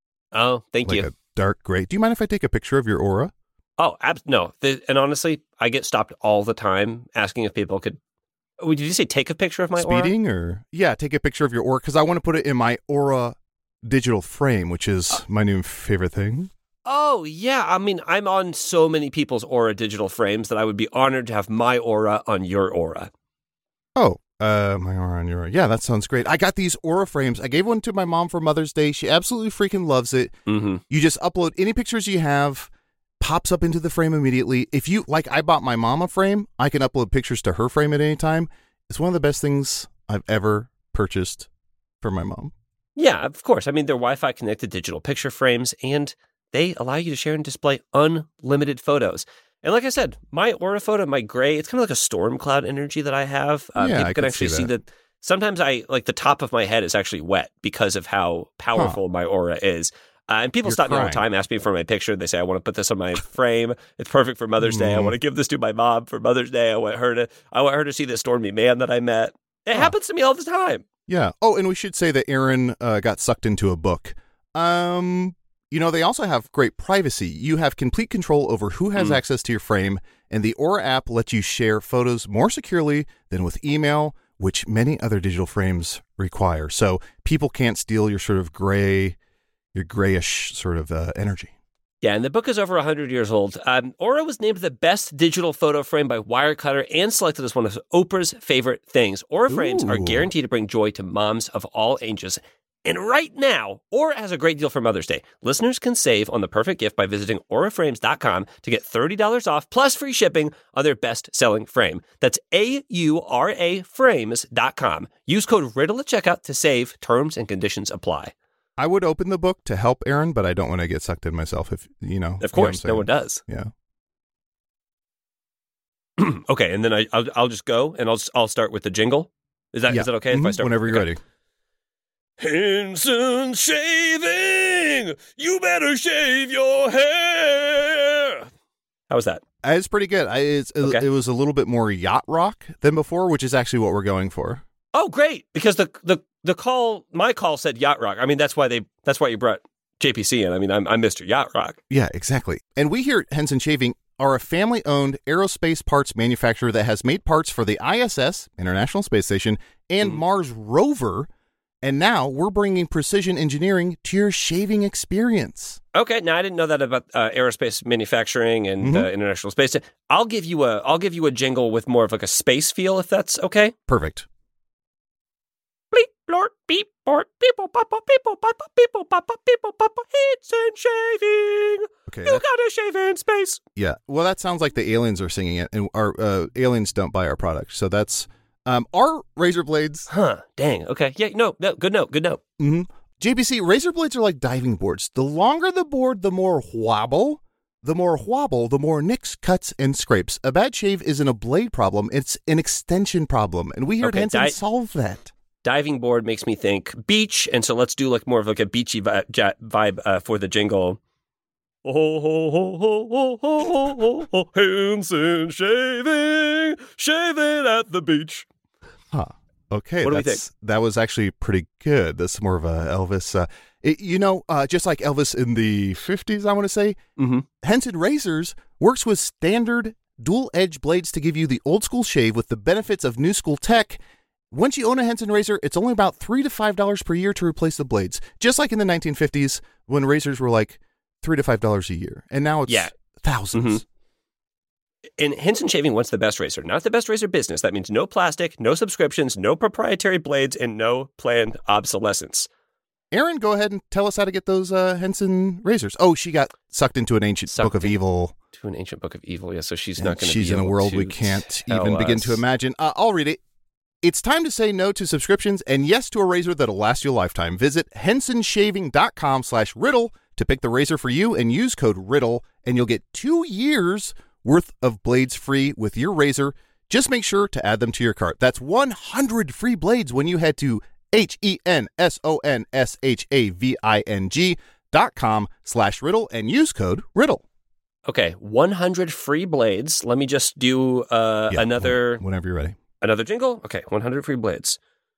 Oh, thank like you. a dark gray. Do you mind if I take a picture of your aura? Oh, ab- no. The, and honestly, I get stopped all the time asking if people could. Oh, did you say take a picture of my aura? Speeding or? Yeah, take a picture of your aura because I want to put it in my aura digital frame, which is Uh, my new favorite thing. Oh, yeah. I mean, I'm on so many people's aura digital frames that I would be honored to have my aura on your aura. Oh, uh, my aura on your aura. Yeah, that sounds great. I got these aura frames. I gave one to my mom for Mother's Day. She absolutely freaking loves it. Mm-hmm. You just upload any pictures you have, pops up into the frame immediately. If you, like, I bought my mom a frame, I can upload pictures to her frame at any time. It's one of the best things I've ever purchased for my mom. Yeah, of course. I mean, they're Wi-Fi connected digital picture frames, and they allow you to share and display unlimited photos. And like I said, my aura photo, my gray, it's kind of like a storm cloud energy that I have. Uh, Yeah, people I can could actually see see that. that. Sometimes I, like the top of my head is actually wet because of how powerful my aura is. Uh, and people You're stop me all the crying. time, ask me for my picture. They say, I want to put this on my frame. It's perfect for Mother's Day. I Mm. want to give this to my mom for Mother's Day. I want her to, I want her to see this stormy man that I met. It Huh. happens to me all the time. Yeah. Oh, and we should say that Aaron uh, got sucked into a book. Um, you know, they also have great privacy. You have complete control over who has Mm. access to your frame, and the Aura app lets you share photos more securely than with email, which many other digital frames require. So people can't steal your sort of gray, your grayish sort of uh, energy. Yeah, and the book is over one hundred years old. Um, Aura was named the best digital photo frame by Wirecutter and selected as one of Oprah's favorite things. Aura frames are Ooh. guaranteed to bring joy to moms of all ages. And right now, Aura has a great deal for Mother's Day. Listeners can save on the perfect gift by visiting aura frames dot com to get thirty dollars off plus free shipping on their best-selling frame. That's A U R A frames dot com. Use code RIDDLE at checkout to save. Terms and conditions apply. I would open the book to help Aaron, but I don't want to get sucked in myself. If you know, Of you know what course, I'm no saying. one does. Yeah. Okay, and then I, I'll, I'll just go and I'll I'll start with the jingle. Is that is Yeah. that okay if I Mhm. start Whenever with, you're okay. ready. Henson Shaving, you better shave your hair. How was that? Uh, It's pretty good. I, it's, it, Okay. it was a little bit more yacht rock than before, which is actually what we're going for. Oh, great! Because the the the call, my call said yacht rock. I mean, that's why they that's why you brought J P C in. I mean, I'm I'm Mister Yacht Rock. Yeah, exactly. And we here at Henson Shaving are a family-owned aerospace parts manufacturer that has made parts for the I S S, International Space Station, and Mm. Mars rover. And now we're bringing precision engineering to your shaving experience. Okay, now I didn't know that about uh, aerospace manufacturing and Mhm. uh, international space. I'll give you a I'll give you a jingle with more of like a space feel, if that's okay. Perfect. Bleep, blort, beep, bort, people, papa, people, papa, people, papa, people, papa, hits and shaving. Okay. You that- gotta shave in space. yeah. Well, that sounds like the aliens are singing it, and our uh, aliens don't buy our product. So that's um, our razor blades. Huh, dang. Okay. Yeah, no, no, good note, good note. Mm-hmm. J P C, razor blades are like diving boards. The longer the board, the more wobble. The more wobble, the more nicks, cuts, and scrapes. A bad shave isn't a blade problem. It's an extension problem. And we here Okay, at Henson di- solve that. Diving board makes me think beach, and so let's do like more of like a beachy vi- ja- vibe uh, for the jingle. Oh, ho, ho, ho, ho, ho, ho, ho, Henson shaving, shaving at the beach. Huh. Okay. What do we that's- That was actually pretty good. That's more of a Elvis. Uh, it- you know, uh, just like Elvis in the fifties, I want to say, Mm-hmm. Henson Razors works with standard dual-edge blades to give you the old-school shave with the benefits of new-school tech. Once you own a Henson razor, it's only about three to five dollars per year to replace the blades. Just like in the nineteen fifties when razors were like three to five dollars a year, and now it's Yeah. thousands. Mhm. And Henson Shaving wants the best razor, not the best razor business. That means no plastic, no subscriptions, no proprietary blades, and no planned obsolescence. Erin, go ahead and tell us how to get those uh, Henson razors. Oh, she got sucked into an ancient Sucked book of in- evil. To an ancient book of evil, yeah. So she's and not going to. She's be in a able world to we can't tell even begin us. to imagine. Uh, I'll read it. It's time to say no to subscriptions and yes to a razor that'll last you a lifetime. Visit hensonshaving.com slash riddle to pick the razor for you and use code riddle, and you'll get two years worth of blades free with your razor. Just make sure to add them to your cart. That's one hundred free blades when you head to H-E-N-S-O-N-S-H-A-V-I-N-G dot com slash riddle and use code riddle. Okay, one hundred free blades. Let me just do uh, Yeah, another whenever you're ready. another jingle. Okay, one hundred free blades.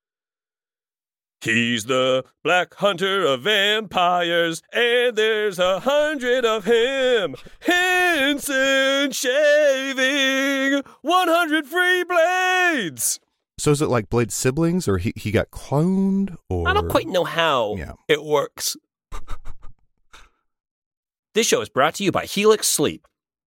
He's the Black Hunter of vampires, and there's a hundred of him. Henson Shaving, one hundred free blades. So is it like Blade siblings, or he, he got cloned, or I don't quite know how Yeah. it works. This show is brought to you by Helix Sleep.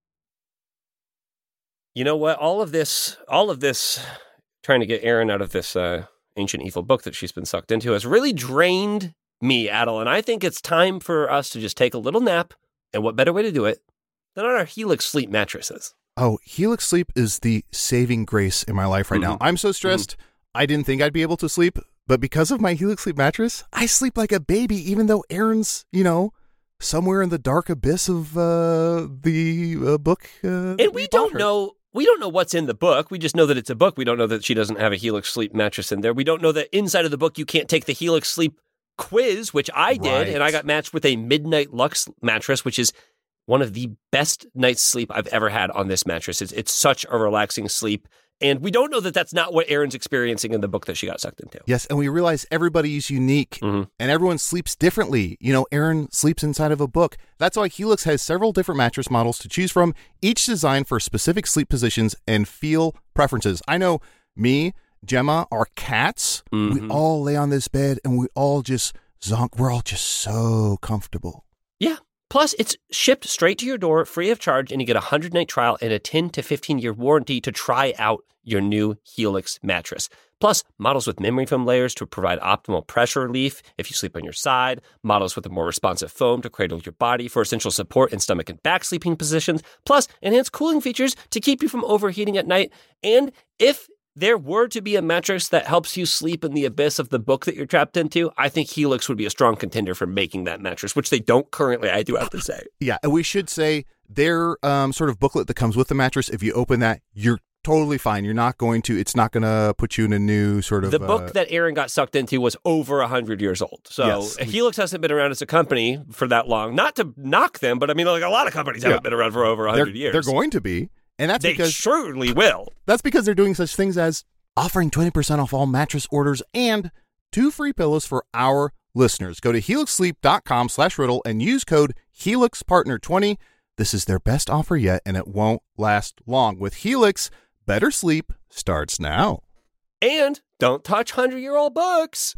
You know what? All of this, all of this, trying to get Erin out of this uh, ancient evil book that she's been sucked into has really drained me, Adel. And I think it's time for us to just take a little nap. And what better way to do it than on our Helix Sleep mattresses? Oh, Helix Sleep is the saving grace in my life right now. Mhm. I'm so stressed. I didn't think I'd be able to sleep, but because of my Helix Sleep mattress, I sleep like a baby, even though Erin's, you know, somewhere in the dark abyss of uh, the uh, book. Uh, And we don't know. We don't know what's in the book. We just know that it's a book. We don't know that she doesn't have a Helix Sleep mattress in there. We don't know that inside of the book you can't take the Helix Sleep quiz, which I did, Right. and I got matched with a Midnight Lux mattress, which is one of the best night's sleep I've ever had on this mattress. It's, it's such a relaxing sleep. And we don't know that that's not what Erin's experiencing in the book that she got sucked into. Yes, and we realize everybody's unique Mhm. and everyone sleeps differently. You know, Erin sleeps inside of a book. That's why Helix has several different mattress models to choose from, each designed for specific sleep positions and feel preferences. I know me, Gemma, our cats, we Mhm. all lay on this bed and we all just zonk. We're all just so comfortable. Yeah. Plus, it's shipped straight to your door, free of charge, and you get a one hundred night trial and a ten to fifteen year warranty to try out your new Helix mattress. Plus, models with memory foam layers to provide optimal pressure relief if you sleep on your side, models with a more responsive foam to cradle your body for essential support in stomach and back sleeping positions, plus enhanced cooling features to keep you from overheating at night. And if there were to be a mattress that helps you sleep in the abyss of the book that you're trapped into, I think Helix would be a strong contender for making that mattress, which they don't currently, I do have to say. Yeah, and we should say their um, sort of booklet that comes with the mattress, if you open that, you're totally fine. You're not going to, it's not going to put you in a new sort of... The book uh, that Erin got sucked into was over one hundred years old. So Yes. Helix hasn't been around as a company for that long. Not to knock them, but I mean, like a lot of companies haven't Yeah. been around for over one they're, hundred years. They're going to be. And that's They because surely will. that's because they're doing such things as offering twenty percent off all mattress orders and two free pillows for our listeners. Go to helixsleep.com slash riddle and use code HelixPartner twenty. This is their best offer yet, and it won't last long. With Helix, better sleep starts now. And don't touch hundred-year-old books.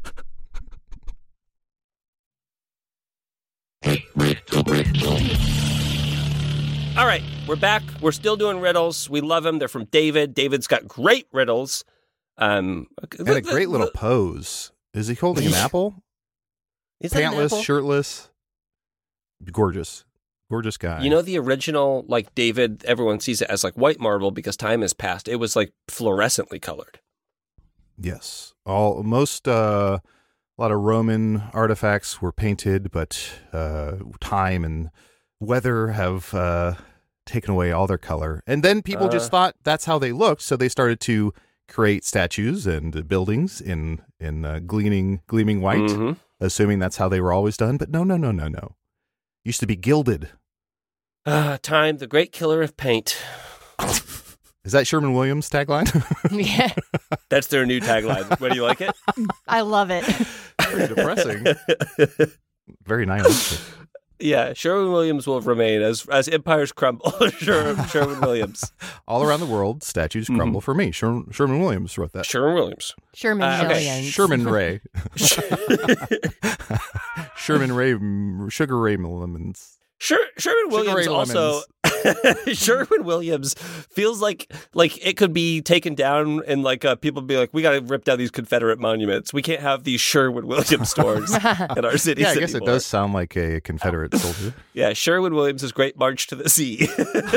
All right, we're back. We're still doing riddles. We love them. They're from David. David's got great riddles. Um, And a great little pose. Is he holding an apple? Is that an Pantless, apple? shirtless. Gorgeous. Gorgeous guy. You know the original, like David, everyone sees it as like white marble because time has passed. It was like fluorescently colored. Yes. All most uh a lot of Roman artifacts were painted, but uh time and weather have uh taken away all their color. And then people Uh. just thought that's how they looked, so they started to create statues and uh, buildings in in uh, gleaming gleaming white, Mhm. assuming that's how they were always done, but no no no no no. Used to be gilded. Ah, time, the great killer of paint. Is that Sherman Williams tagline? Yeah, That's their new tagline. What do you like it? I love it. Very depressing. Very nice. Yeah, Sherwin Williams will remain as as empires crumble. Sher- Sherwin Williams. All around the world, statues Mm-hmm. crumble for me. Sher- Sherman Williams wrote that. Sherwin Williams. Sherman Uh, okay. Millions. Sherman Ray. Sherman Ray, mm, Sugar Ray Lemons. Sher- Sherwin Williams Sugar Ray also Sherwin Williams feels like like it could be taken down and like uh, people be like, we got to rip down these Confederate monuments. We can't have these Sherwin Williams stores in our cities. Yeah, I guess anymore. it does sound like a Confederate soldier. Yeah, Sherwin Williams' Great March to the Sea.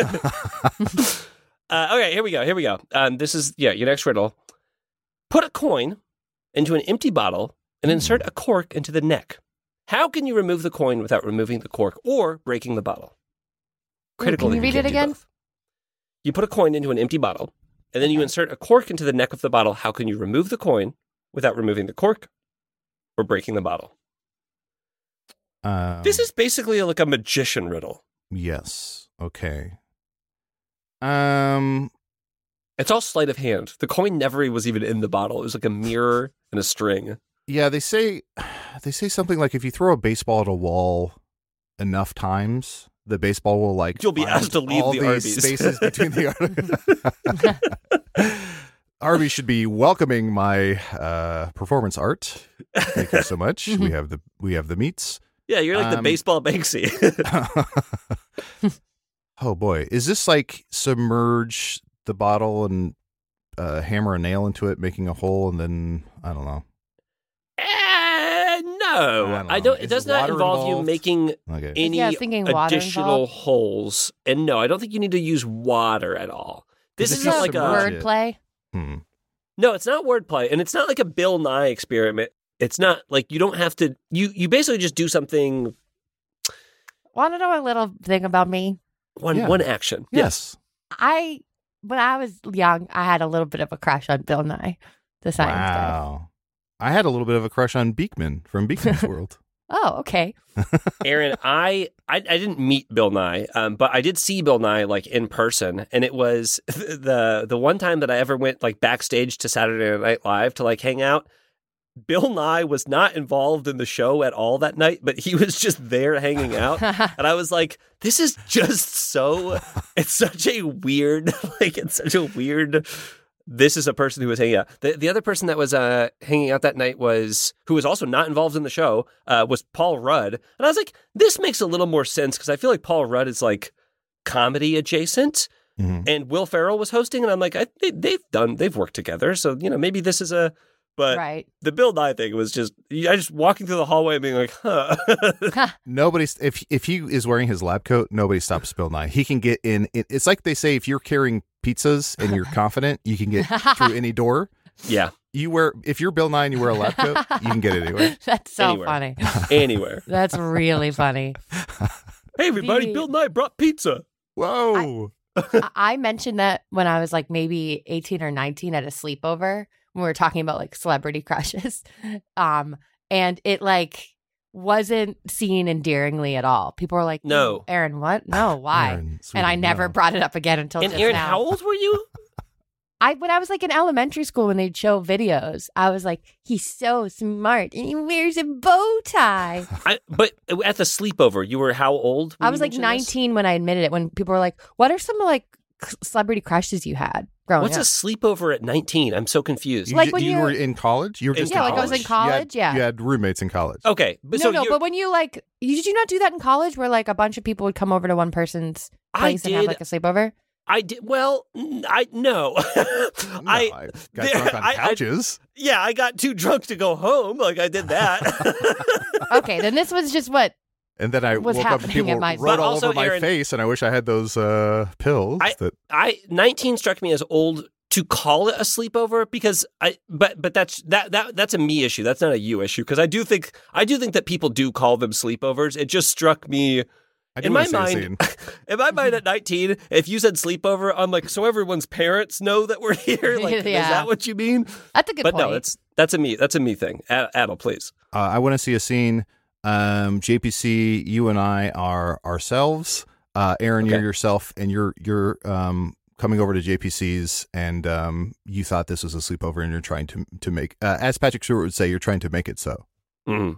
uh, okay, here we go. Here we go. Um, this is yeah your next riddle. Put a coin into an empty bottle and insert a cork into the neck. How can you remove the coin without removing the cork or breaking the bottle? Critical. Can you that read can't it do again? both. You put a coin into an empty bottle, and then you insert a cork into the neck of the bottle. How can you remove the coin without removing the cork or breaking the bottle? Um, This is basically like a magician riddle. yes. Okay. Um. It's all sleight of hand. The coin never was even in the bottle. It was like a mirror and a string. Yeah, they say they say something like if you throw a baseball at a wall enough times, the baseball will like You'll be find asked to leave all the these Arby's. spaces between the Arby's should be welcoming my uh, performance art. Thank you so much. we have the we have the meats. Yeah, you're like the Um, baseball Banksy. Oh boy, is this like submerge the bottle and uh, hammer a nail into it, making a hole, and then I don't know. Eh, no, I don't I know. don't. Is It does the not water involve you involved? making Okay. any Yeah, I was thinking water additional involved. holes. And no, I don't think you need to use water at all. This Is is it not just like a submerge it? wordplay. Hmm. no. It's not wordplay, and it's not like a Bill Nye experiment. It's not like you don't have to. You you basically just do something Want to know a little thing about me? one Yeah. one action. Yes. I when I was young, I had a little bit of a crush on Bill Nye, the science guy. Wow. I had a little bit of a crush on Beekman from Beekman's World. Oh, okay. Aaron, I, I I didn't meet Bill Nye, um, but I did see Bill Nye like in person, and it was the the one time that I ever went like backstage to Saturday Night Live to like hang out. Bill Nye was not involved in the show at all that night, but he was just there hanging out, and I was like, "This is just so." It's such a weird, like it's such a weird. This is a person who was hanging out. The the other person that was uh, hanging out that night was, who was also not involved in the show, uh, was Paul Rudd. And I was like, this makes a little more sense because I feel like Paul Rudd is like comedy adjacent. Mhm. And Will Ferrell was hosting. And I'm like, I, they, they've done, they've worked together. So, you know, maybe this is a, but Right. the Bill Nye thing was just, I just walking through the hallway and being like, huh. Nobody, if if he is wearing his lab coat, nobody stops Bill Nye. He can get in. It, it's like they say, if you're carrying pizzas and you're confident, you can get through any door. Yeah, You wear if you're Bill Nye and you wear a lab coat, you can get it anywhere. That's so Anywhere. funny. anywhere. That's really funny. Hey, everybody, The- Bill Nye brought pizza. Whoa! I- I mentioned that when I was like maybe eighteen or nineteen at a sleepover when we were talking about like celebrity crushes. Um, and it like wasn't seen endearingly at all. People were like, No. Aaron, what? No, why? Aaron, and I sweetie, never no. brought it up again until And just Aaron, now. how old were you? I when I was like in elementary school when they'd show videos, I was like, he's so smart and he wears a bow tie. I, but at the sleepover, you were how old? when I you was like mentioned this? nineteen when I admitted it. When people were like, "What are some like c- celebrity crushes you had growing What's up?" a sleepover at nineteen? I'm so confused. You, Like ju- when you you're- were in college. You were In just yeah, in like I was in college. college. You had, yeah. you had roommates in college. Okay, but no, so no, you're- but when you like, you- did you not do that in college, where like a bunch of people would come over to one person's I place and have did. like a sleepover? I did well. n- I no. No, I, I got there- drunk on I- I- couches. yeah, I got too drunk to go home. Like I did that. Okay, then this was just what. And then I was woke up and happening people at my- wrote But all also, over my Aaron- face, and I wish I had those uh, pills. I- that I nineteen struck me as old to call it a sleepover because I but but that's that that that's a me issue. That's not a you issue because I do think I do think that people do call them sleepovers. It just struck me I do in wanna my see a mind. scene. In my mind at nineteen, if you said sleepover, I'm like, so everyone's parents know that we're here. Like, is Yeah. that what you mean? That's a good but point. no, that's that's a me that's a me thing. Ad- Adel, please. Uh, I want to see a scene. Um, J P C, you and I are ourselves. Uh, Aaron, Okay. you're yourself, and you're you're um, coming over to J P C's, and um, you thought this was a sleepover, and you're trying to to make, uh, as Patrick Stewart would say, you're trying to make it so. Mhm.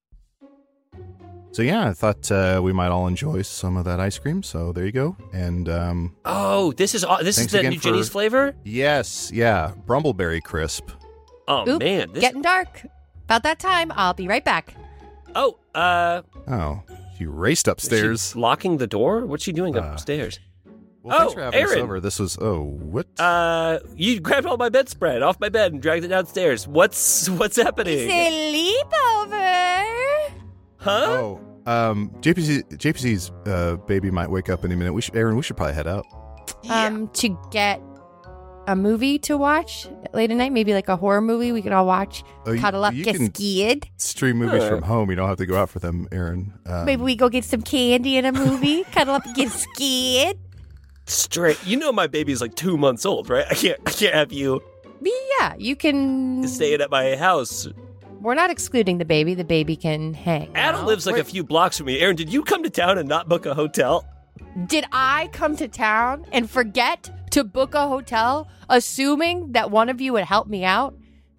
So yeah, I thought uh, we might all enjoy some of that ice cream. So there you go. And um, Oh, this is aw- this Thanks is the again new for- Jenny's flavor. yes, yeah, Brumbleberry crisp. Oh Oop, man, this, getting dark. About that time, I'll be right back. oh uh Oh, She raced Is upstairs. she locking the door? What's she doing Uh, upstairs? Well, thanks Oh, for having us Aaron. over. This was oh what? Uh, you grabbed all my bedspread off my bed and dragged it downstairs. What's what's happening? Sleepover. Huh? oh, um, J P C J P C's uh, baby might wake up any minute. We should, Aaron, we should probably head out. Um, to get a movie to watch late at night, maybe like a horror movie we could all watch. Oh, you- Cuddle up, you get can- scared. Stream movies Sure. from home. You don't have to go out for them, Aaron. Um, Maybe we go get some candy in a movie. Cuddle up and get scared. Straight. You know my baby's like two months old, right? I can't. I can't have you But yeah, you can. staying at my house. We're not excluding the baby. The baby can hang. Adam out. lives like We're- a few blocks from me. Aaron, did you come to town and not book a hotel? Did I come to town and forget to book a hotel, assuming that one of you would help me out?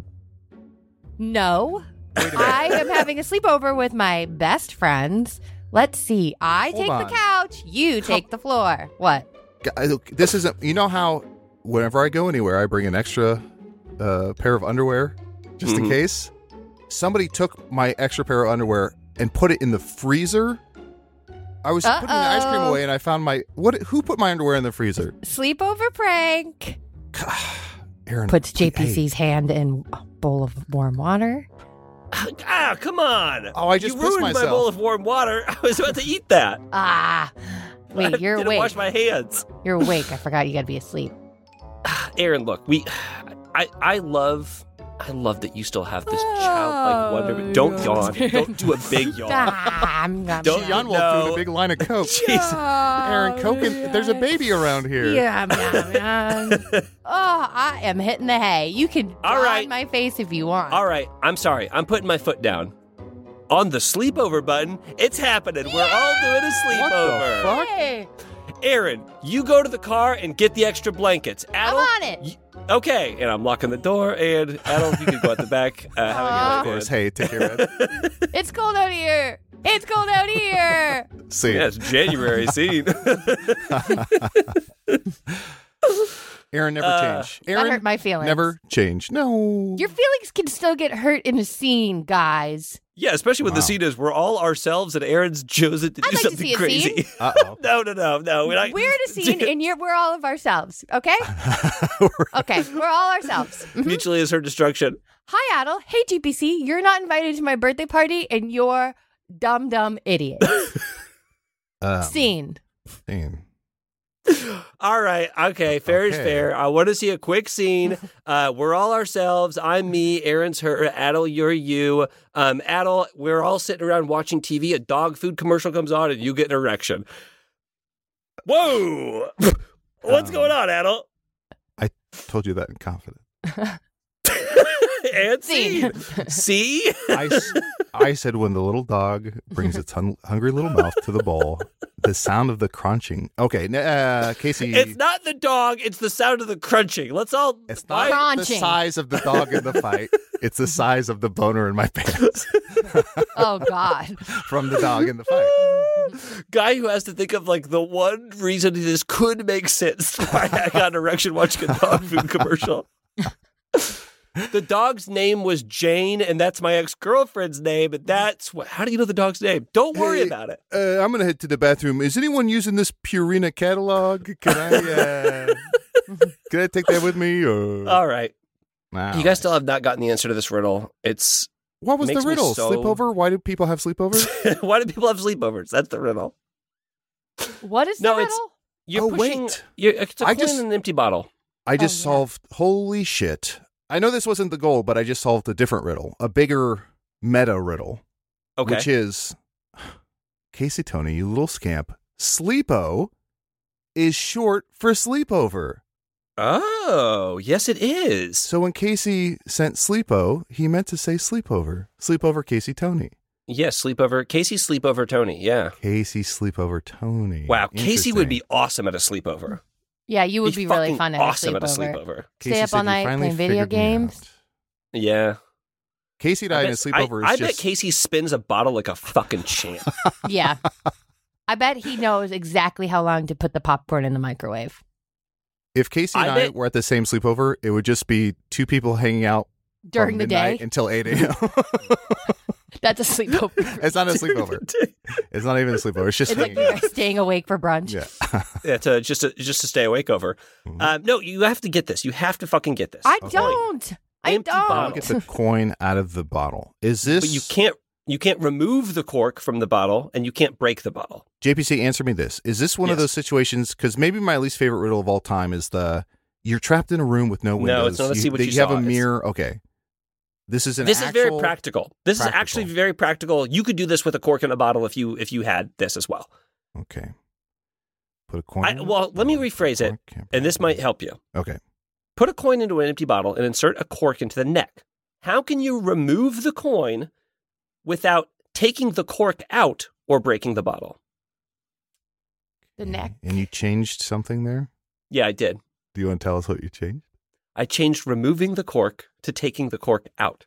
No. I am having a sleepover with my best friends. Let's see. I Hold take on. the couch. You take the floor. What? Guys, look, this isn't. You know how whenever I go anywhere, I bring an extra uh, pair of underwear just in Mhm. case. Somebody took my extra pair of underwear and put it in the freezer. I was putting the ice cream Uh-oh. away, and I found my what? Who put my underwear in the freezer? Sleepover prank. Aaron Puts hey. J P C's hand in a bowl of warm water. Ah, come on! Oh, I just you pissed ruined my myself. bowl of warm water. I was about to eat that. Ah. Wait, you're I didn't awake. wash my hands. You're awake. I forgot you got to be asleep. Aaron, look, we, I, I love, I love that you still have this childlike wonderment. Don't yawn. Don't do a big yawn. Ah, I'm gonna- Don't Jan Wolf No. doing a big line of coke. Jeez. Aaron, coke. And, there's a baby around here. Yeah, yeah, yeah. Oh, I am hitting the hay. You can All draw right. on my face if you want. All right, I'm sorry. I'm putting my foot down. On the sleepover button, it's happening. We're all doing a What the sleepover. fuck? Hey, Aaron, you go to the car and get the extra blankets. I'm Adel, on it. y- okay, and I'm locking the door. And Adel, you can go out the back. Uh, have a Of good course. day. Hey, take care, Ed. It's cold out here. It's cold out here. See. Yeah, it's January scene. Aaron never Uh, change. That Aaron hurt my feelings. never change. No. Your feelings can still get hurt in a scene, guys. Yeah, especially when Wow. the scene is we're all ourselves and Aaron's chosen to do I'd like to something see a crazy. scene. Uh oh. no, no, no, no. We're, not, We're in a scene, and you're, we're all of ourselves. Okay. Okay, we're all ourselves. Mhm. mutually is her destruction. Hi, Adel. Hey, G P C. You're not invited to my birthday party, and you're dumb, dumb idiot. Um, Scene. scene. All right, okay, fair is Okay. fair. I want to see a quick scene. Uh, we're all ourselves. I'm me. Aaron's her. Adel, you're you. Um, Adel, we're all sitting around watching T V. A dog food commercial comes on, and you get an erection. Whoa! What's Um, going on, Adel? Told you that in confidence. And Scene. scene. See? I, s- I said when the little dog brings its hun- hungry little mouth to the bowl, the sound of the crunching. Okay, n- uh, Casey. It's not the dog. It's the sound of the crunching. Let's all. It's why- not the Crunching. size of the dog in the fight. It's the size of the boner in my pants Oh, God. from the dog in the fight. guy who has to think of like the one reason this could make sense why I got an erection watching a dog food commercial. The dog's name was Jane, and that's my ex-girlfriend's name, and that's what. How do you know the dog's name? Don't worry Hey, about it. Uh, I'm gonna head to the bathroom. Is anyone using this Purina catalog? Can I? Uh, can I take that with me? Or... All right, Wow. you guys still have not gotten the answer to this riddle. It's What was the makes me riddle? so- Sleepover? Why do people have sleepovers? why do people have sleepovers? That's the riddle. What is No, the it's- riddle? You're Oh, pushing. wait. You're, it's a I coin just- in an empty bottle. I just Oh, yeah. solved. Holy shit! I know this wasn't the goal, but I just solved a different riddle, a bigger meta riddle, Okay. which is Casey Tony, you little scamp. Sleepo is short for sleepover. Oh, yes, it is. So when Casey sent sleepo, he meant to say sleepover. Sleepover Casey Tony. Yes, sleepover. Casey sleepover Tony. Yeah. Casey sleepover Tony. Wow, Casey would be Interesting. awesome at a sleepover. Yeah, you would He's be really fucking fun at a awesome at a sleepover. sleepover. Stay Casey up said, all "You night finally playing video figured me games. out." Yeah. Casey and I I in a bet, sleepover I, I is bet just Casey spins a bottle like a fucking champ. Yeah. I bet he knows exactly how long to put the popcorn in the microwave. if Casey and I I, bet- were at the same sleepover, it would just be two people hanging out During from the midnight day. until eight a.m. That's a sleepover. It's not a sleepover. It's not even a sleepover. It's just It's like you're staying awake for brunch. yeah. Yeah, to, just to, just to stay awake over. Mhm. Um, no, you have to get this. You have to fucking get this. I Okay. don't. I Empty don't. bottle. Get the coin out of the bottle. Is this? But you can't you can't remove the cork from the bottle, and you can't break the bottle. J P C, answer me this. Is this one of Yes. those situations? Because maybe my least favorite riddle of all time is the you're trapped in a room with no windows. No, it's not a you, see what that you you have saw. a It's- mirror. Okay. This is an This is very actual- practical. This practical. is actually very practical. You could do this with a cork in a bottle if you if you had this as well. Okay. Put a coin. I, well, let me rephrase it, and this might help you. Okay. Put a coin into an empty bottle and insert a cork into the neck. How can you remove the coin without taking the cork out or breaking the bottle? The neck. And you changed something there? Yeah, I did. Do you want to tell us what you changed? I changed removing the cork to taking the cork out.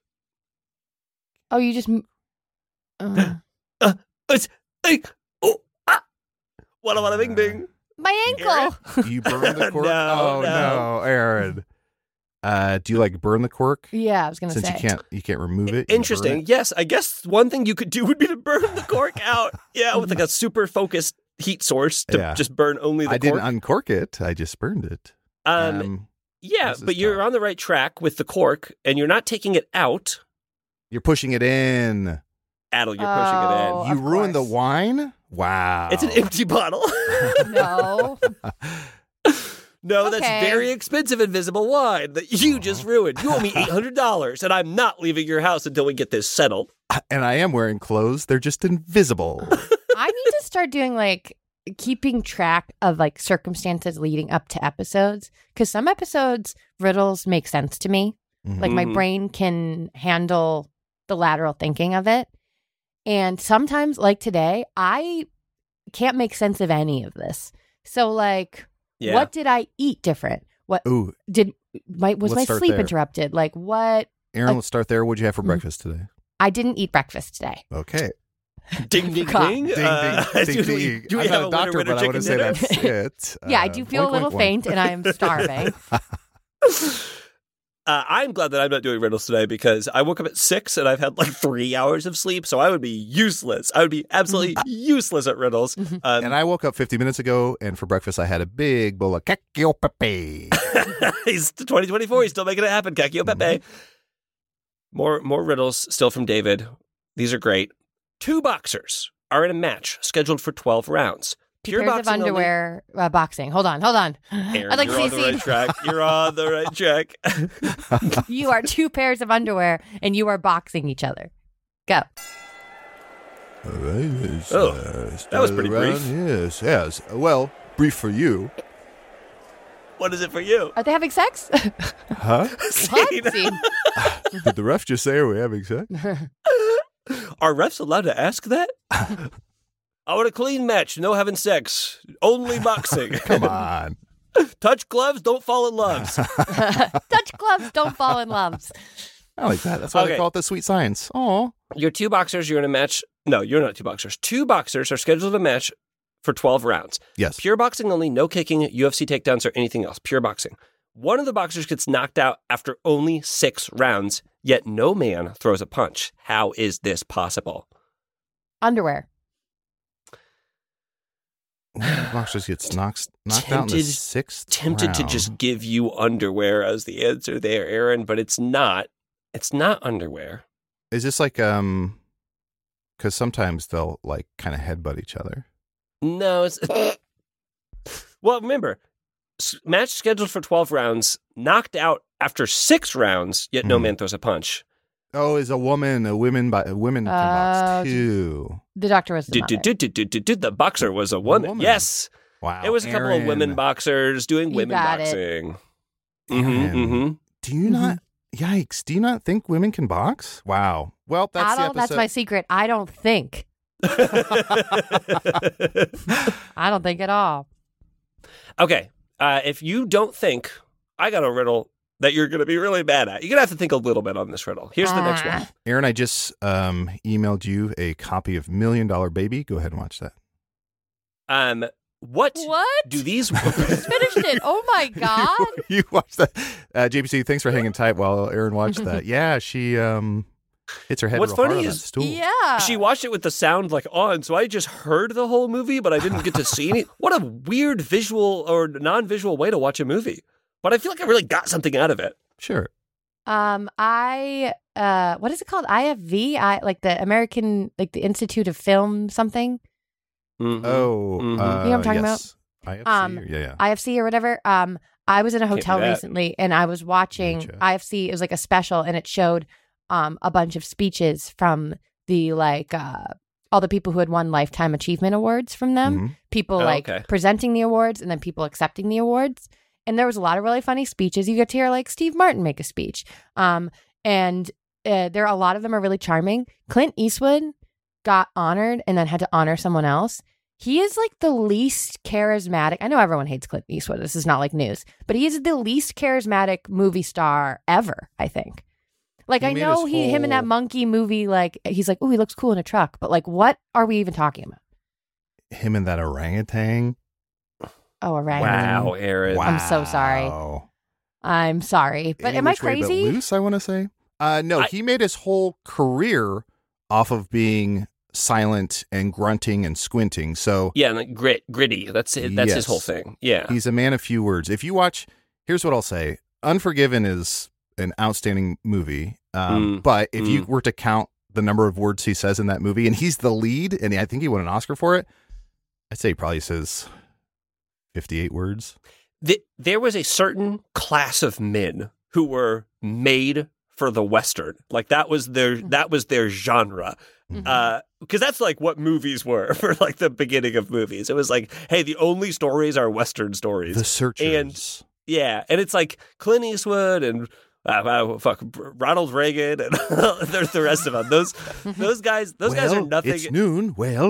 Oh, you just. Uh, Uh, it's, hey, oh, ah. Walla walla bing bing. my ankle. You burned the cork? No, oh, no. no, Aaron. Uh, do you like burn the cork? Yeah, I was gonna Since say. you can't, you can't remove it. you burn Interesting. it? Yes, I guess one thing you could do would be to burn the cork out. Yeah, with like a super focused heat source to Yeah. just burn only the I cork. didn't uncork it. I just burned it. um, Um, yeah, this is but you're tough. on the right track with the cork, and you're not taking it out. you're pushing it in. Adel, you're Oh. pushing it You of ruined the course. wine? Wow. in. It's an empty bottle. No. No, that's Okay. very expensive invisible wine that you just ruined. You owe me eight hundred dollars, and I'm not leaving your house until we get this settled. And I am wearing clothes. They're just invisible. I need to start doing like keeping track of like circumstances leading up to episodes because some episodes riddles make sense to me. Like my Mhm. brain can handle the lateral thinking of it. And sometimes, like today, I can't make sense of any of this. So, like, Yeah. what did I eat different? What Ooh, did my was Let's my start sleep there. interrupted? Like, what? Aaron, Like- let's start there. What'd you have for Mm. breakfast today? I didn't eat breakfast today. Okay. Ding, ding, Forgot. ding. Ding, Uh, ding, do ding, we- ding. do we I'm have not a a doctor, winner, but I winner, want to chicken say dinner? that's it. Yeah, I Uh, do feel boink, a little boink, boink. faint and I am starving. Uh, I'm glad that I'm not doing riddles today because I woke up at six and I've had like three hours of sleep, so I would be useless. I would be absolutely useless at riddles. Um, And I woke up fifty minutes ago, and for breakfast, I had a big bowl of cacio pepe. he's twenty twenty-four. He's still making it happen. Kakio Pepe. More more riddles still from David. These are great. Two boxers are in a match scheduled for twelve rounds. Two Pure pairs of boxing only- underwear uh, boxing. Hold on, hold on. Aaron, I'd like you're to on see the a right scene. track. You're on the right track. You are two pairs of underwear and you are boxing each other. Go. Oh, that was pretty brief. Yes, yes. Well, brief for you. What is it for you? Are they having sex? Huh? What? Scene. Did the ref just say are we having sex? Are refs allowed to ask that? I want a clean match. No having sex. Only boxing. Come on. Touch gloves. Don't fall in loves. Touch gloves, don't fall in loves. I like that. That's why Okay. they call it the sweet science. Oh, You're two boxers. You're in a match. No, you're not two boxers. Two boxers are scheduled to match for twelve rounds. yes. Pure boxing only. No kicking, U F C takedowns, or anything else. Pure boxing. One of the boxers gets knocked out after only six rounds, yet no man throws a punch. How is this possible? Underwear. One of the boxers gets knocked knocked out in the Tempted- sixth Tempted to round. just give you underwear as the answer there, Aaron, but it's not. It's not underwear. Is this like um? Because sometimes they'll like kind of headbutt each other. No, it's. Well, remember, s- match scheduled for twelve rounds, knocked out after six rounds, yet no Hmm. man throws a punch. Oh, is a woman a women by a women can Uh, box too? The doctor was the Did, mother. did, did, did, did, did, the boxer was a woman. woman. Yes. Wow. It was a couple of Aaron, women boxers doing You women got it. boxing. Aaron, Mm-hmm, mm-hmm. Do you not? Yikes! Do you not think women can box? Wow. Well, that's Adel, the episode. that's my secret. I don't think. I don't think at all. Okay. Uh, if you don't think, I got a riddle that you're going to be really bad at. You're going to have to think a little bit on this riddle. Here's the next Ah. one. Aaron, I just um, emailed you a copy of Million Dollar Baby. Go ahead and watch that. Um, what, What? do these... Just finished it. Oh my god. You watched that, uh, J P C. Thanks for hanging tight while Aaron watched that. Yeah, she um, Hits her head What's real hard funny on that is- stool. Yeah. She watched it with the sound like on, so I just heard the whole movie, but I didn't get to see any. What a weird visual or non-visual way to watch a movie. But I feel like I really got something out of it. Sure. Um, I uh, what is it called? I F V, I like the American, like the Institute of Film something, Mhm. Oh, Mhm. uh, You know what I'm talking yes. I F C, Um, yeah, yeah. I F C or whatever. Um, I was in a Can't hotel do that. recently, and I was watching Gotcha. I F C. It was like a special, and it showed um a bunch of speeches from the like uh all the people who had won Lifetime Achievement Awards from them. Mhm. People Oh, like okay. presenting the awards, and then people accepting the awards. And there was a lot of really funny speeches. You get to hear like Steve Martin make a speech. Um, and uh, there are a lot of them are really charming. Clint Eastwood got honored and then had to honor someone else. He is like the least charismatic. I know everyone hates Clint Eastwood. This is not like news, but he is the least charismatic movie star ever, I think. Like, He I made know his he, him in that whole- monkey movie, like, he's like, oh, he looks cool in a truck. But like, what are we even talking about? Him and that orangutan. Oh, a rag. Wow, Aaron. I'm so sorry. Wow. I'm sorry. But Any am I which way but crazy? loose, I want to say. Uh, no, I- he made his whole career off of being silent and grunting and squinting. So Yeah, and like grit, gritty. That's it. That's his Yes. whole thing. Yeah. he's a man of few words. If you watch, here's what I'll say: Unforgiven is an outstanding movie. Um, Mm, but if you mm. were to count the number of words he says in that movie, and he's the lead, and I think he won an Oscar for it, I'd say he probably says fifty-eight words. Th- there was a certain class of men who were made for the Western. Like that was their that was their genre. Mhm. Uh, because that's like what movies were for like the beginning of movies. It was like, hey, the only stories are Western stories. The Searchers. And- Yeah, and it's like Clint Eastwood and uh, uh, fuck Ronald Reagan and there's the rest of them. Those those guys those guys are Well, nothing. It's noon. Well,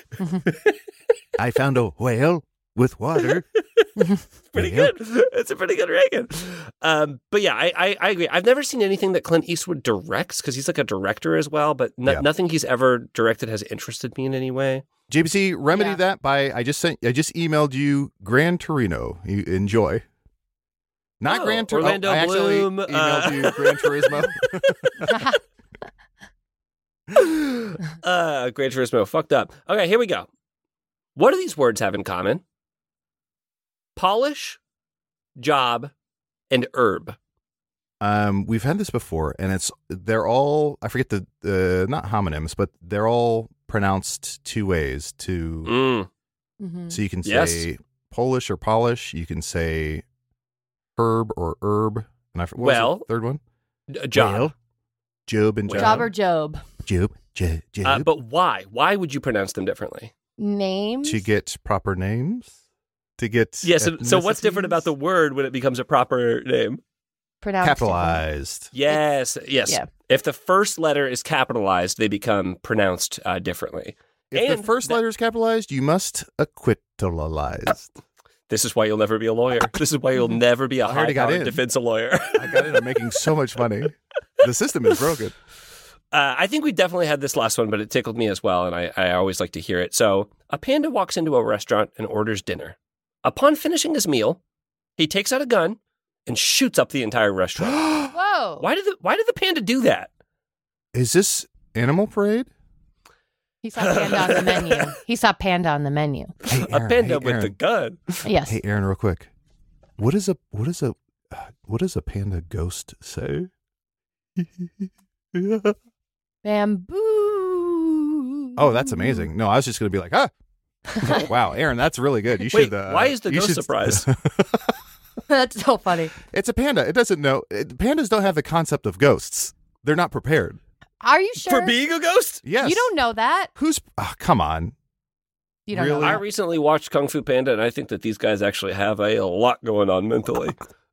I found a whale with water. pretty Well. good. It's a pretty good Reagan. Um, but yeah, I, I I agree. I've never seen anything that Clint Eastwood directs because he's like a director as well. But no, Yeah. nothing he's ever directed has interested me in any way. J B C, remedy Yeah. that by I just sent I just emailed you Gran Torino. You enjoy. Not Oh, Gran Turismo. Orlando I actually Bloom, emailed uh, you Gran Turismo. uh, Gran Turismo fucked up. Okay, here we go. What do these words have in common? Polish, job, and herb. um, we've had this before, and it's they're all I forget the uh, not homonyms, but they're all pronounced two ways. To Mm. Mhm. so you can say Yes. Polish or polish. You can say herb or herb. And I what was Well, the third one. A job. Well, Job and Well. Job. Job or Job? Job. Job. Job. Uh, but why? Why would you pronounce them differently? Names? to get proper names. To get Yeah, so, so what's different about the ethnicities? word when it becomes a proper name? Pronounced capitalized? Yes, yes. Yeah. If the first letter is capitalized, they become pronounced uh, differently. If And the first that- letter is capitalized, you must acquittalize. This is why you'll never be a lawyer. This is why you'll never be a I already got high-powered in. defense lawyer. I got in. I'm making so much money. The system is broken. Uh, I think we definitely had this last one, but it tickled me as well, and I, I always like to hear it. So, a panda walks into a restaurant and orders dinner. Upon finishing his meal, he takes out a gun and shoots up the entire restaurant. Whoa. Why did the Why did the panda do that? Is this Animal Parade? He saw panda on the menu. He saw panda on the menu. Hey, A Aaron, panda hey, with the Aaron. gun. Yes. Hey, Aaron, real quick. What is a what is a uh, what does a panda ghost say? Bamboo. Oh, that's amazing. No, I was just gonna be like, ah. Wow, Aaron, that's really good. You Wait, should. Uh, why is the you ghost should- surprised? That's so funny. It's a panda. It doesn't know. It, pandas don't have the concept of ghosts. They're not prepared. Are you sure? For being a ghost? Yes. You don't know that. Who's? Oh, come on. You don't Really? know I that. recently watched Kung Fu Panda, and I think that these guys actually have a, a lot going on mentally.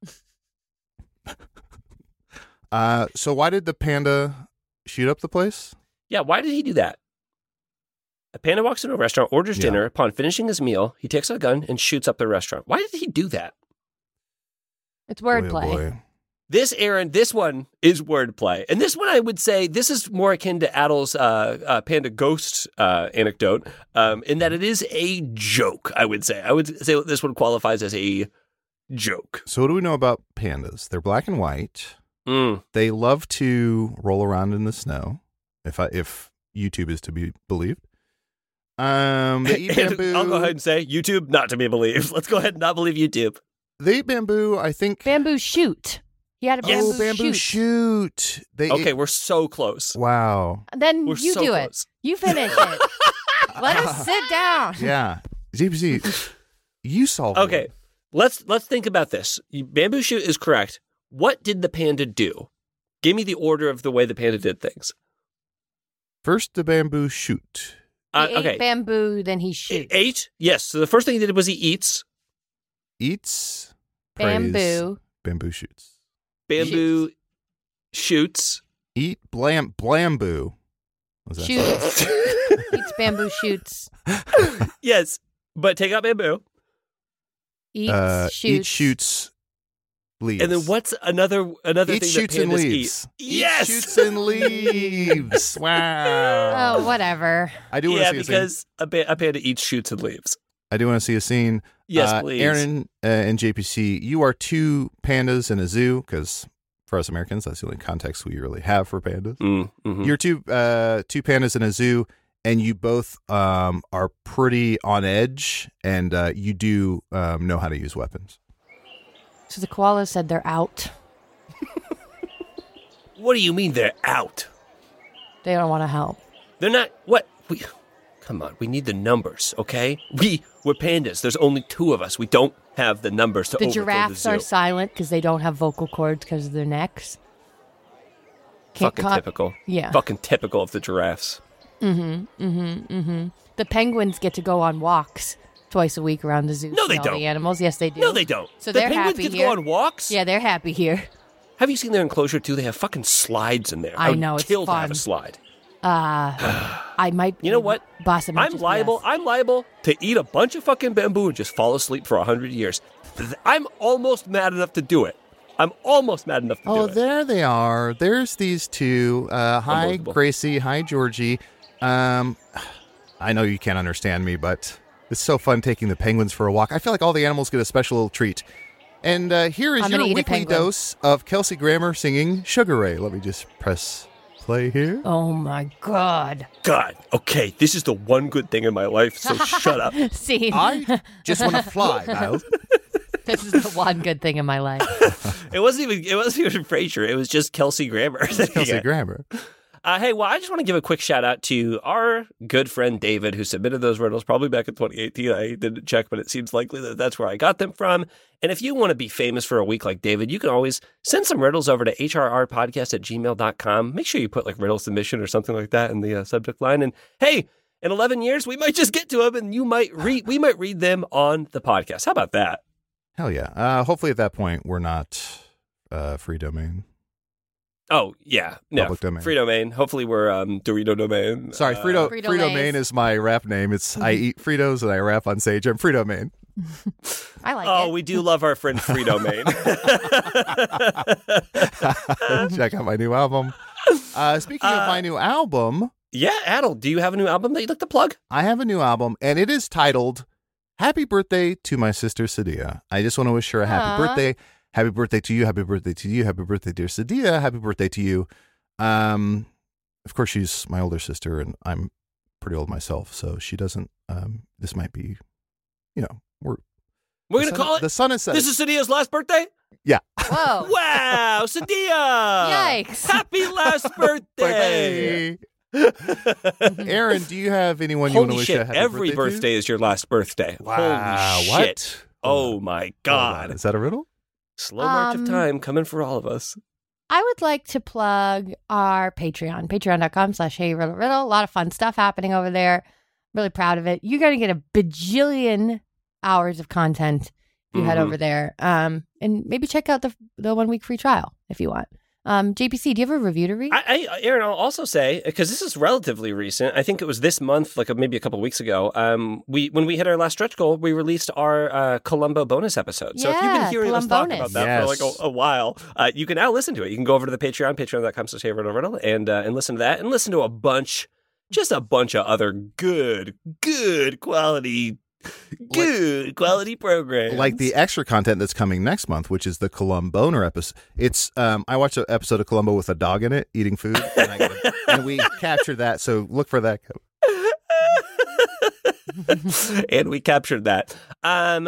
Uh, so why did the panda shoot up the place? Yeah, why did he do that? A panda walks into a restaurant, orders Yeah. dinner. Upon finishing his meal, he takes out a gun and shoots up the restaurant. Why did he do that? It's Boy, oh wordplay. boy. This, Aaron, this one is wordplay. And this one, I would say, this is more akin to Adel's uh, uh, panda ghost uh, anecdote, um, in that it is a joke, I would say. I would say this one qualifies as a joke. So what do we know about pandas? They're black and white. Mm. They love to roll around in the snow, if I, if YouTube is to be believed. Um, they eat bamboo. I'll go ahead and say YouTube, not to be believed. Let's go ahead and not believe YouTube. They eat bamboo, I think. Bamboo shoot. He had a Yes. bamboo, Oh, bamboo shoot. shoot. They Okay, eat- we're so close. Wow. Then We're you so do close. it. You finish it. Let us sit down. Yeah. G P C, you solved Okay, it. let's let's think about this. Bamboo shoot is correct. What did the panda do? Give me the order of the way the panda did things. First, the bamboo shoot. Uh, He ate okay, bamboo, then he He shoots. ate. Yes. So the first thing he did was he eats Eats. praise, Bamboo. Bamboo shoots. bamboo, shoots. Eat blam bamboo. What was that? Shoots. Eats bamboo shoots. Yes, but take out bamboo. Eats Uh, shoots. Eat shoots. Leaves. And then what's another another Eat thing shoots that and pandas leaves. eat? Eat Yes. shoots and leaves. Wow. Oh, whatever. I do want to Yeah, see a scene. because a, pa- a panda eats shoots and leaves. I do want to see a scene. Yes, uh, please. Aaron uh, and J P C, you are two pandas in a zoo, because for us Americans, that's the only context we really have for pandas. Mm, mhm. You're two uh, two pandas in a zoo, and you both um, are pretty on edge, and uh, you do um, know how to use weapons. So the koalas said they're out. What do you mean they're out? They don't want to help. They're not. What? We. Come on. We need the numbers, okay? We we're pandas. There's only two of us. We don't have the numbers to The overthrow giraffes the are zoo. silent because they don't have vocal cords because of their necks. Can't Fucking co- typical. Yeah. Fucking typical of the giraffes. The penguins get to go on walks twice a week around the zoo. No, see they all don't. The animals, yes, they do. No, they don't. So the they're penguins happy get to here. go on walks. Yeah, they're happy here. Have you seen their enclosure too? They have fucking slides in there. I would know, it's kill to have fun. a slide. I might. You know what? Boss, it might I'm just be liable. us. I'm liable to eat a bunch of fucking bamboo and just fall asleep for a hundred years. Th- I'm almost mad enough to do it. I'm almost mad enough to Oh, do it. there they are. There's these two. Uh, hi, Unbelievable. Gracie. Hi, Georgie. Um, I know you can't understand me, but it's so fun taking the penguins for a walk. I feel like all the animals get a special little treat. And uh, here is I'm your gonna eat a weekly penguin. dose of Kelsey Grammer singing Sugar Ray. Let me just press play here. Oh my god! God. Okay, this is the one good thing in my life. So shut up. See, I just want to fly, Niles. this is the one good thing in my life. It wasn't even. It wasn't even Frasier. It was just Kelsey Grammer. Kelsey Yeah. Grammer. Uh, hey, well, I just want to give a quick shout out to our good friend David, who submitted those riddles probably back in twenty eighteen. I didn't check, but it seems likely that that's where I got them from. And if you want to be famous for a week like David, you can always send some riddles over to h r r podcast at gmail dot com. Make sure you put like riddle submission or something like that in the uh, subject line. And hey, in eleven years, we might just get to them and you might read, we might read them on the podcast. How about that? Hell yeah. Uh, hopefully at that point, we're not uh, free domain. Oh, yeah. No, Public domain. free domain. Hopefully we're um, Dorito domain. Sorry, Uh, Frito, Frito Frito Lays. Main is my rap name. It's I eat Fritos and I rap on stage. I'm Frito Main. I like Oh, it. we do love our friend Frito Main. Check out my new album. Uh, speaking of Uh, my new album, Yeah, Adel, do you have a new album that you'd like to plug? I have a new album, and it is titled Happy Birthday to My Sister Sadia. I just want to wish her a happy Aw. birthday. Happy birthday to you. Happy birthday to you. Happy birthday, dear Sadia. Happy birthday to you. Um, of course, she's my older sister, and I'm pretty old myself, so she doesn't. Um, this might be, you know, we're We're the going to sun- call it. the sun is set. This is Sadia's last birthday? yeah. Whoa! Wow, Sadia! Yikes. Happy last birthday! Aaron, do you have anyone you want to Holy wish shit, a happy every birthday, birthday is your last birthday. to? Wow, Holy what? shit. Oh my Hold on. God. Is that a riddle? Slow march Um, of time coming for all of us. I would like to plug our Patreon, patreon.com slash hey riddle riddle. A lot of fun stuff happening over there. Really proud of it. You're going to get a bajillion hours of content if you head Mhm. over there. Um, and maybe check out the the one week free trial if you want. Um, J P C, do you have a review to read? I, I, Aaron, I'll also say, because this is relatively recent, I think it was this month, like maybe a couple weeks ago, um, we when we hit our last stretch goal, we released our uh, Columbo bonus episode. So if you've been Yeah, hearing us talk Columbonus. about that for like Yes. a, a while, uh, you can now listen to it. You can go over to the Patreon, patreon.com slash hey riddle riddle, and, uh, and listen to that, and listen to a bunch, just a bunch of other good, good quality Good quality program. Like the extra content that's coming next month, which is the Columboner episode. It's um, I watched an episode of Columbo with a dog in it eating food, and, I gotta, and we captured that. So look for that. And we captured that. Um,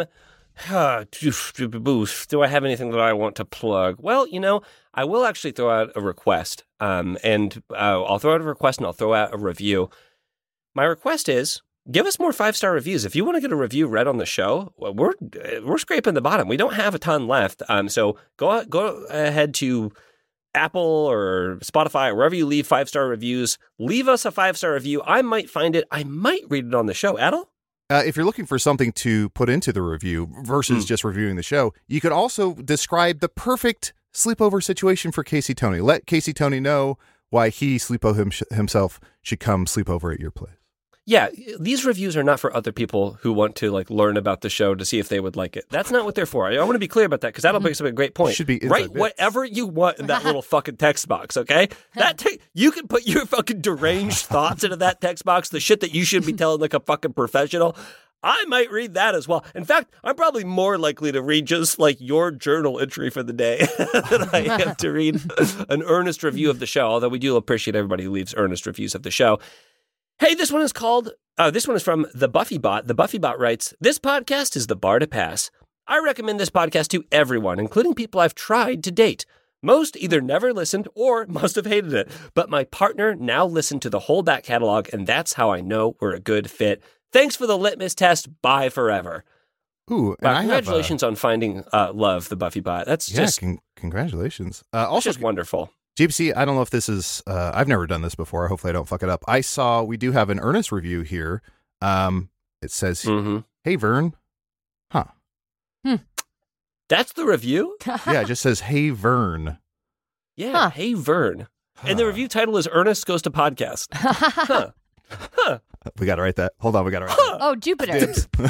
do I have anything that I want to plug? Well, you know, I will actually throw out a request. Um, and uh, I'll throw out a request and I'll throw out a review. My request is, give us more five-star reviews. If you want to get a review read on the show, we're we're scraping the bottom. We don't have a ton left. Um, so go go ahead to Apple or Spotify or wherever you leave five-star reviews. Leave us a five-star review. I might find it. I might read it on the show. Adel? Uh, if you're looking for something to put into the review versus mm. just reviewing the show, you could also describe the perfect sleepover situation for Casey Tony. Let Casey Tony know why he, sleepo him, himself, should come sleep over at your place. Yeah, these reviews are not for other people who want to like learn about the show to see if they would like it. That's not what they're for. I, I want to be clear about that because that'll make up a great point. Should be write bits. Whatever you want in that little fucking text box, okay? That te- you can put your fucking deranged thoughts into that text box, the shit that you should be telling like a fucking professional. I might read that as well. In fact, I'm probably more likely to read just like your journal entry for the day than I am to read an earnest review of the show, although we do appreciate everybody who leaves earnest reviews of the show. Hey, this one is called, uh, this one is from The Buffy Bot. The Buffy Bot writes, this podcast is the bar to pass. I recommend this podcast to everyone, including people I've tried to date. Most either never listened or must have hated it. But my partner now listened to the whole back catalog, and that's how I know we're a good fit. Thanks for the litmus test. Bye forever. Ooh, and wow, I congratulations have, uh, on finding uh, love, The Buffy Bot. That's yeah, just con- congratulations. Uh, also, just wonderful. G P C, I don't know if this is, uh, I've never done this before. Hopefully I don't fuck it up. I saw we do have an earnest review here. Um, it says, mm-hmm. Hey, Vern. Huh. Hmm. That's the review? Yeah, it just says, Hey, Vern. Yeah, huh. Hey, Vern. Huh. And the review title is Ernest Goes to Podcast. Huh. Huh. We got to write that. Hold on, we got to write huh. that. Oh, Jupiter.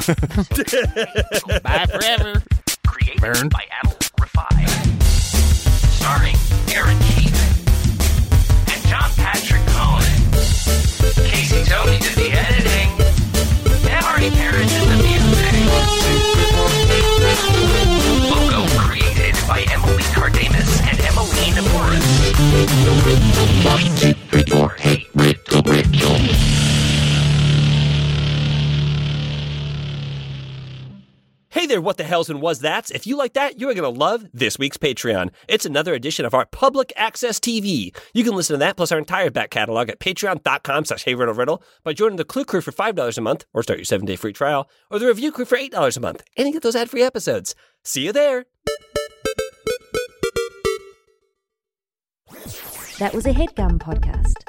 Bye forever. Created Vern. by Adel Rafai. Starring Aaron Keith and John Patrick Cohen. Casey Tony did the editing. And Artie Parrish did the music. Logo created by Emily Cardamus and Emmeline Morris. Hey there, what the hells and was that's? If you like that, you're going to love this week's Patreon. It's another edition of our public access T V. You can listen to that plus our entire back catalog at patreon.com slash Hey Riddle Riddle by joining the Clue Crew for five dollars a month or start your seven-day free trial, or the Review Crew for eight dollars a month and you get those ad-free episodes. See you there. That was a HeadGum podcast.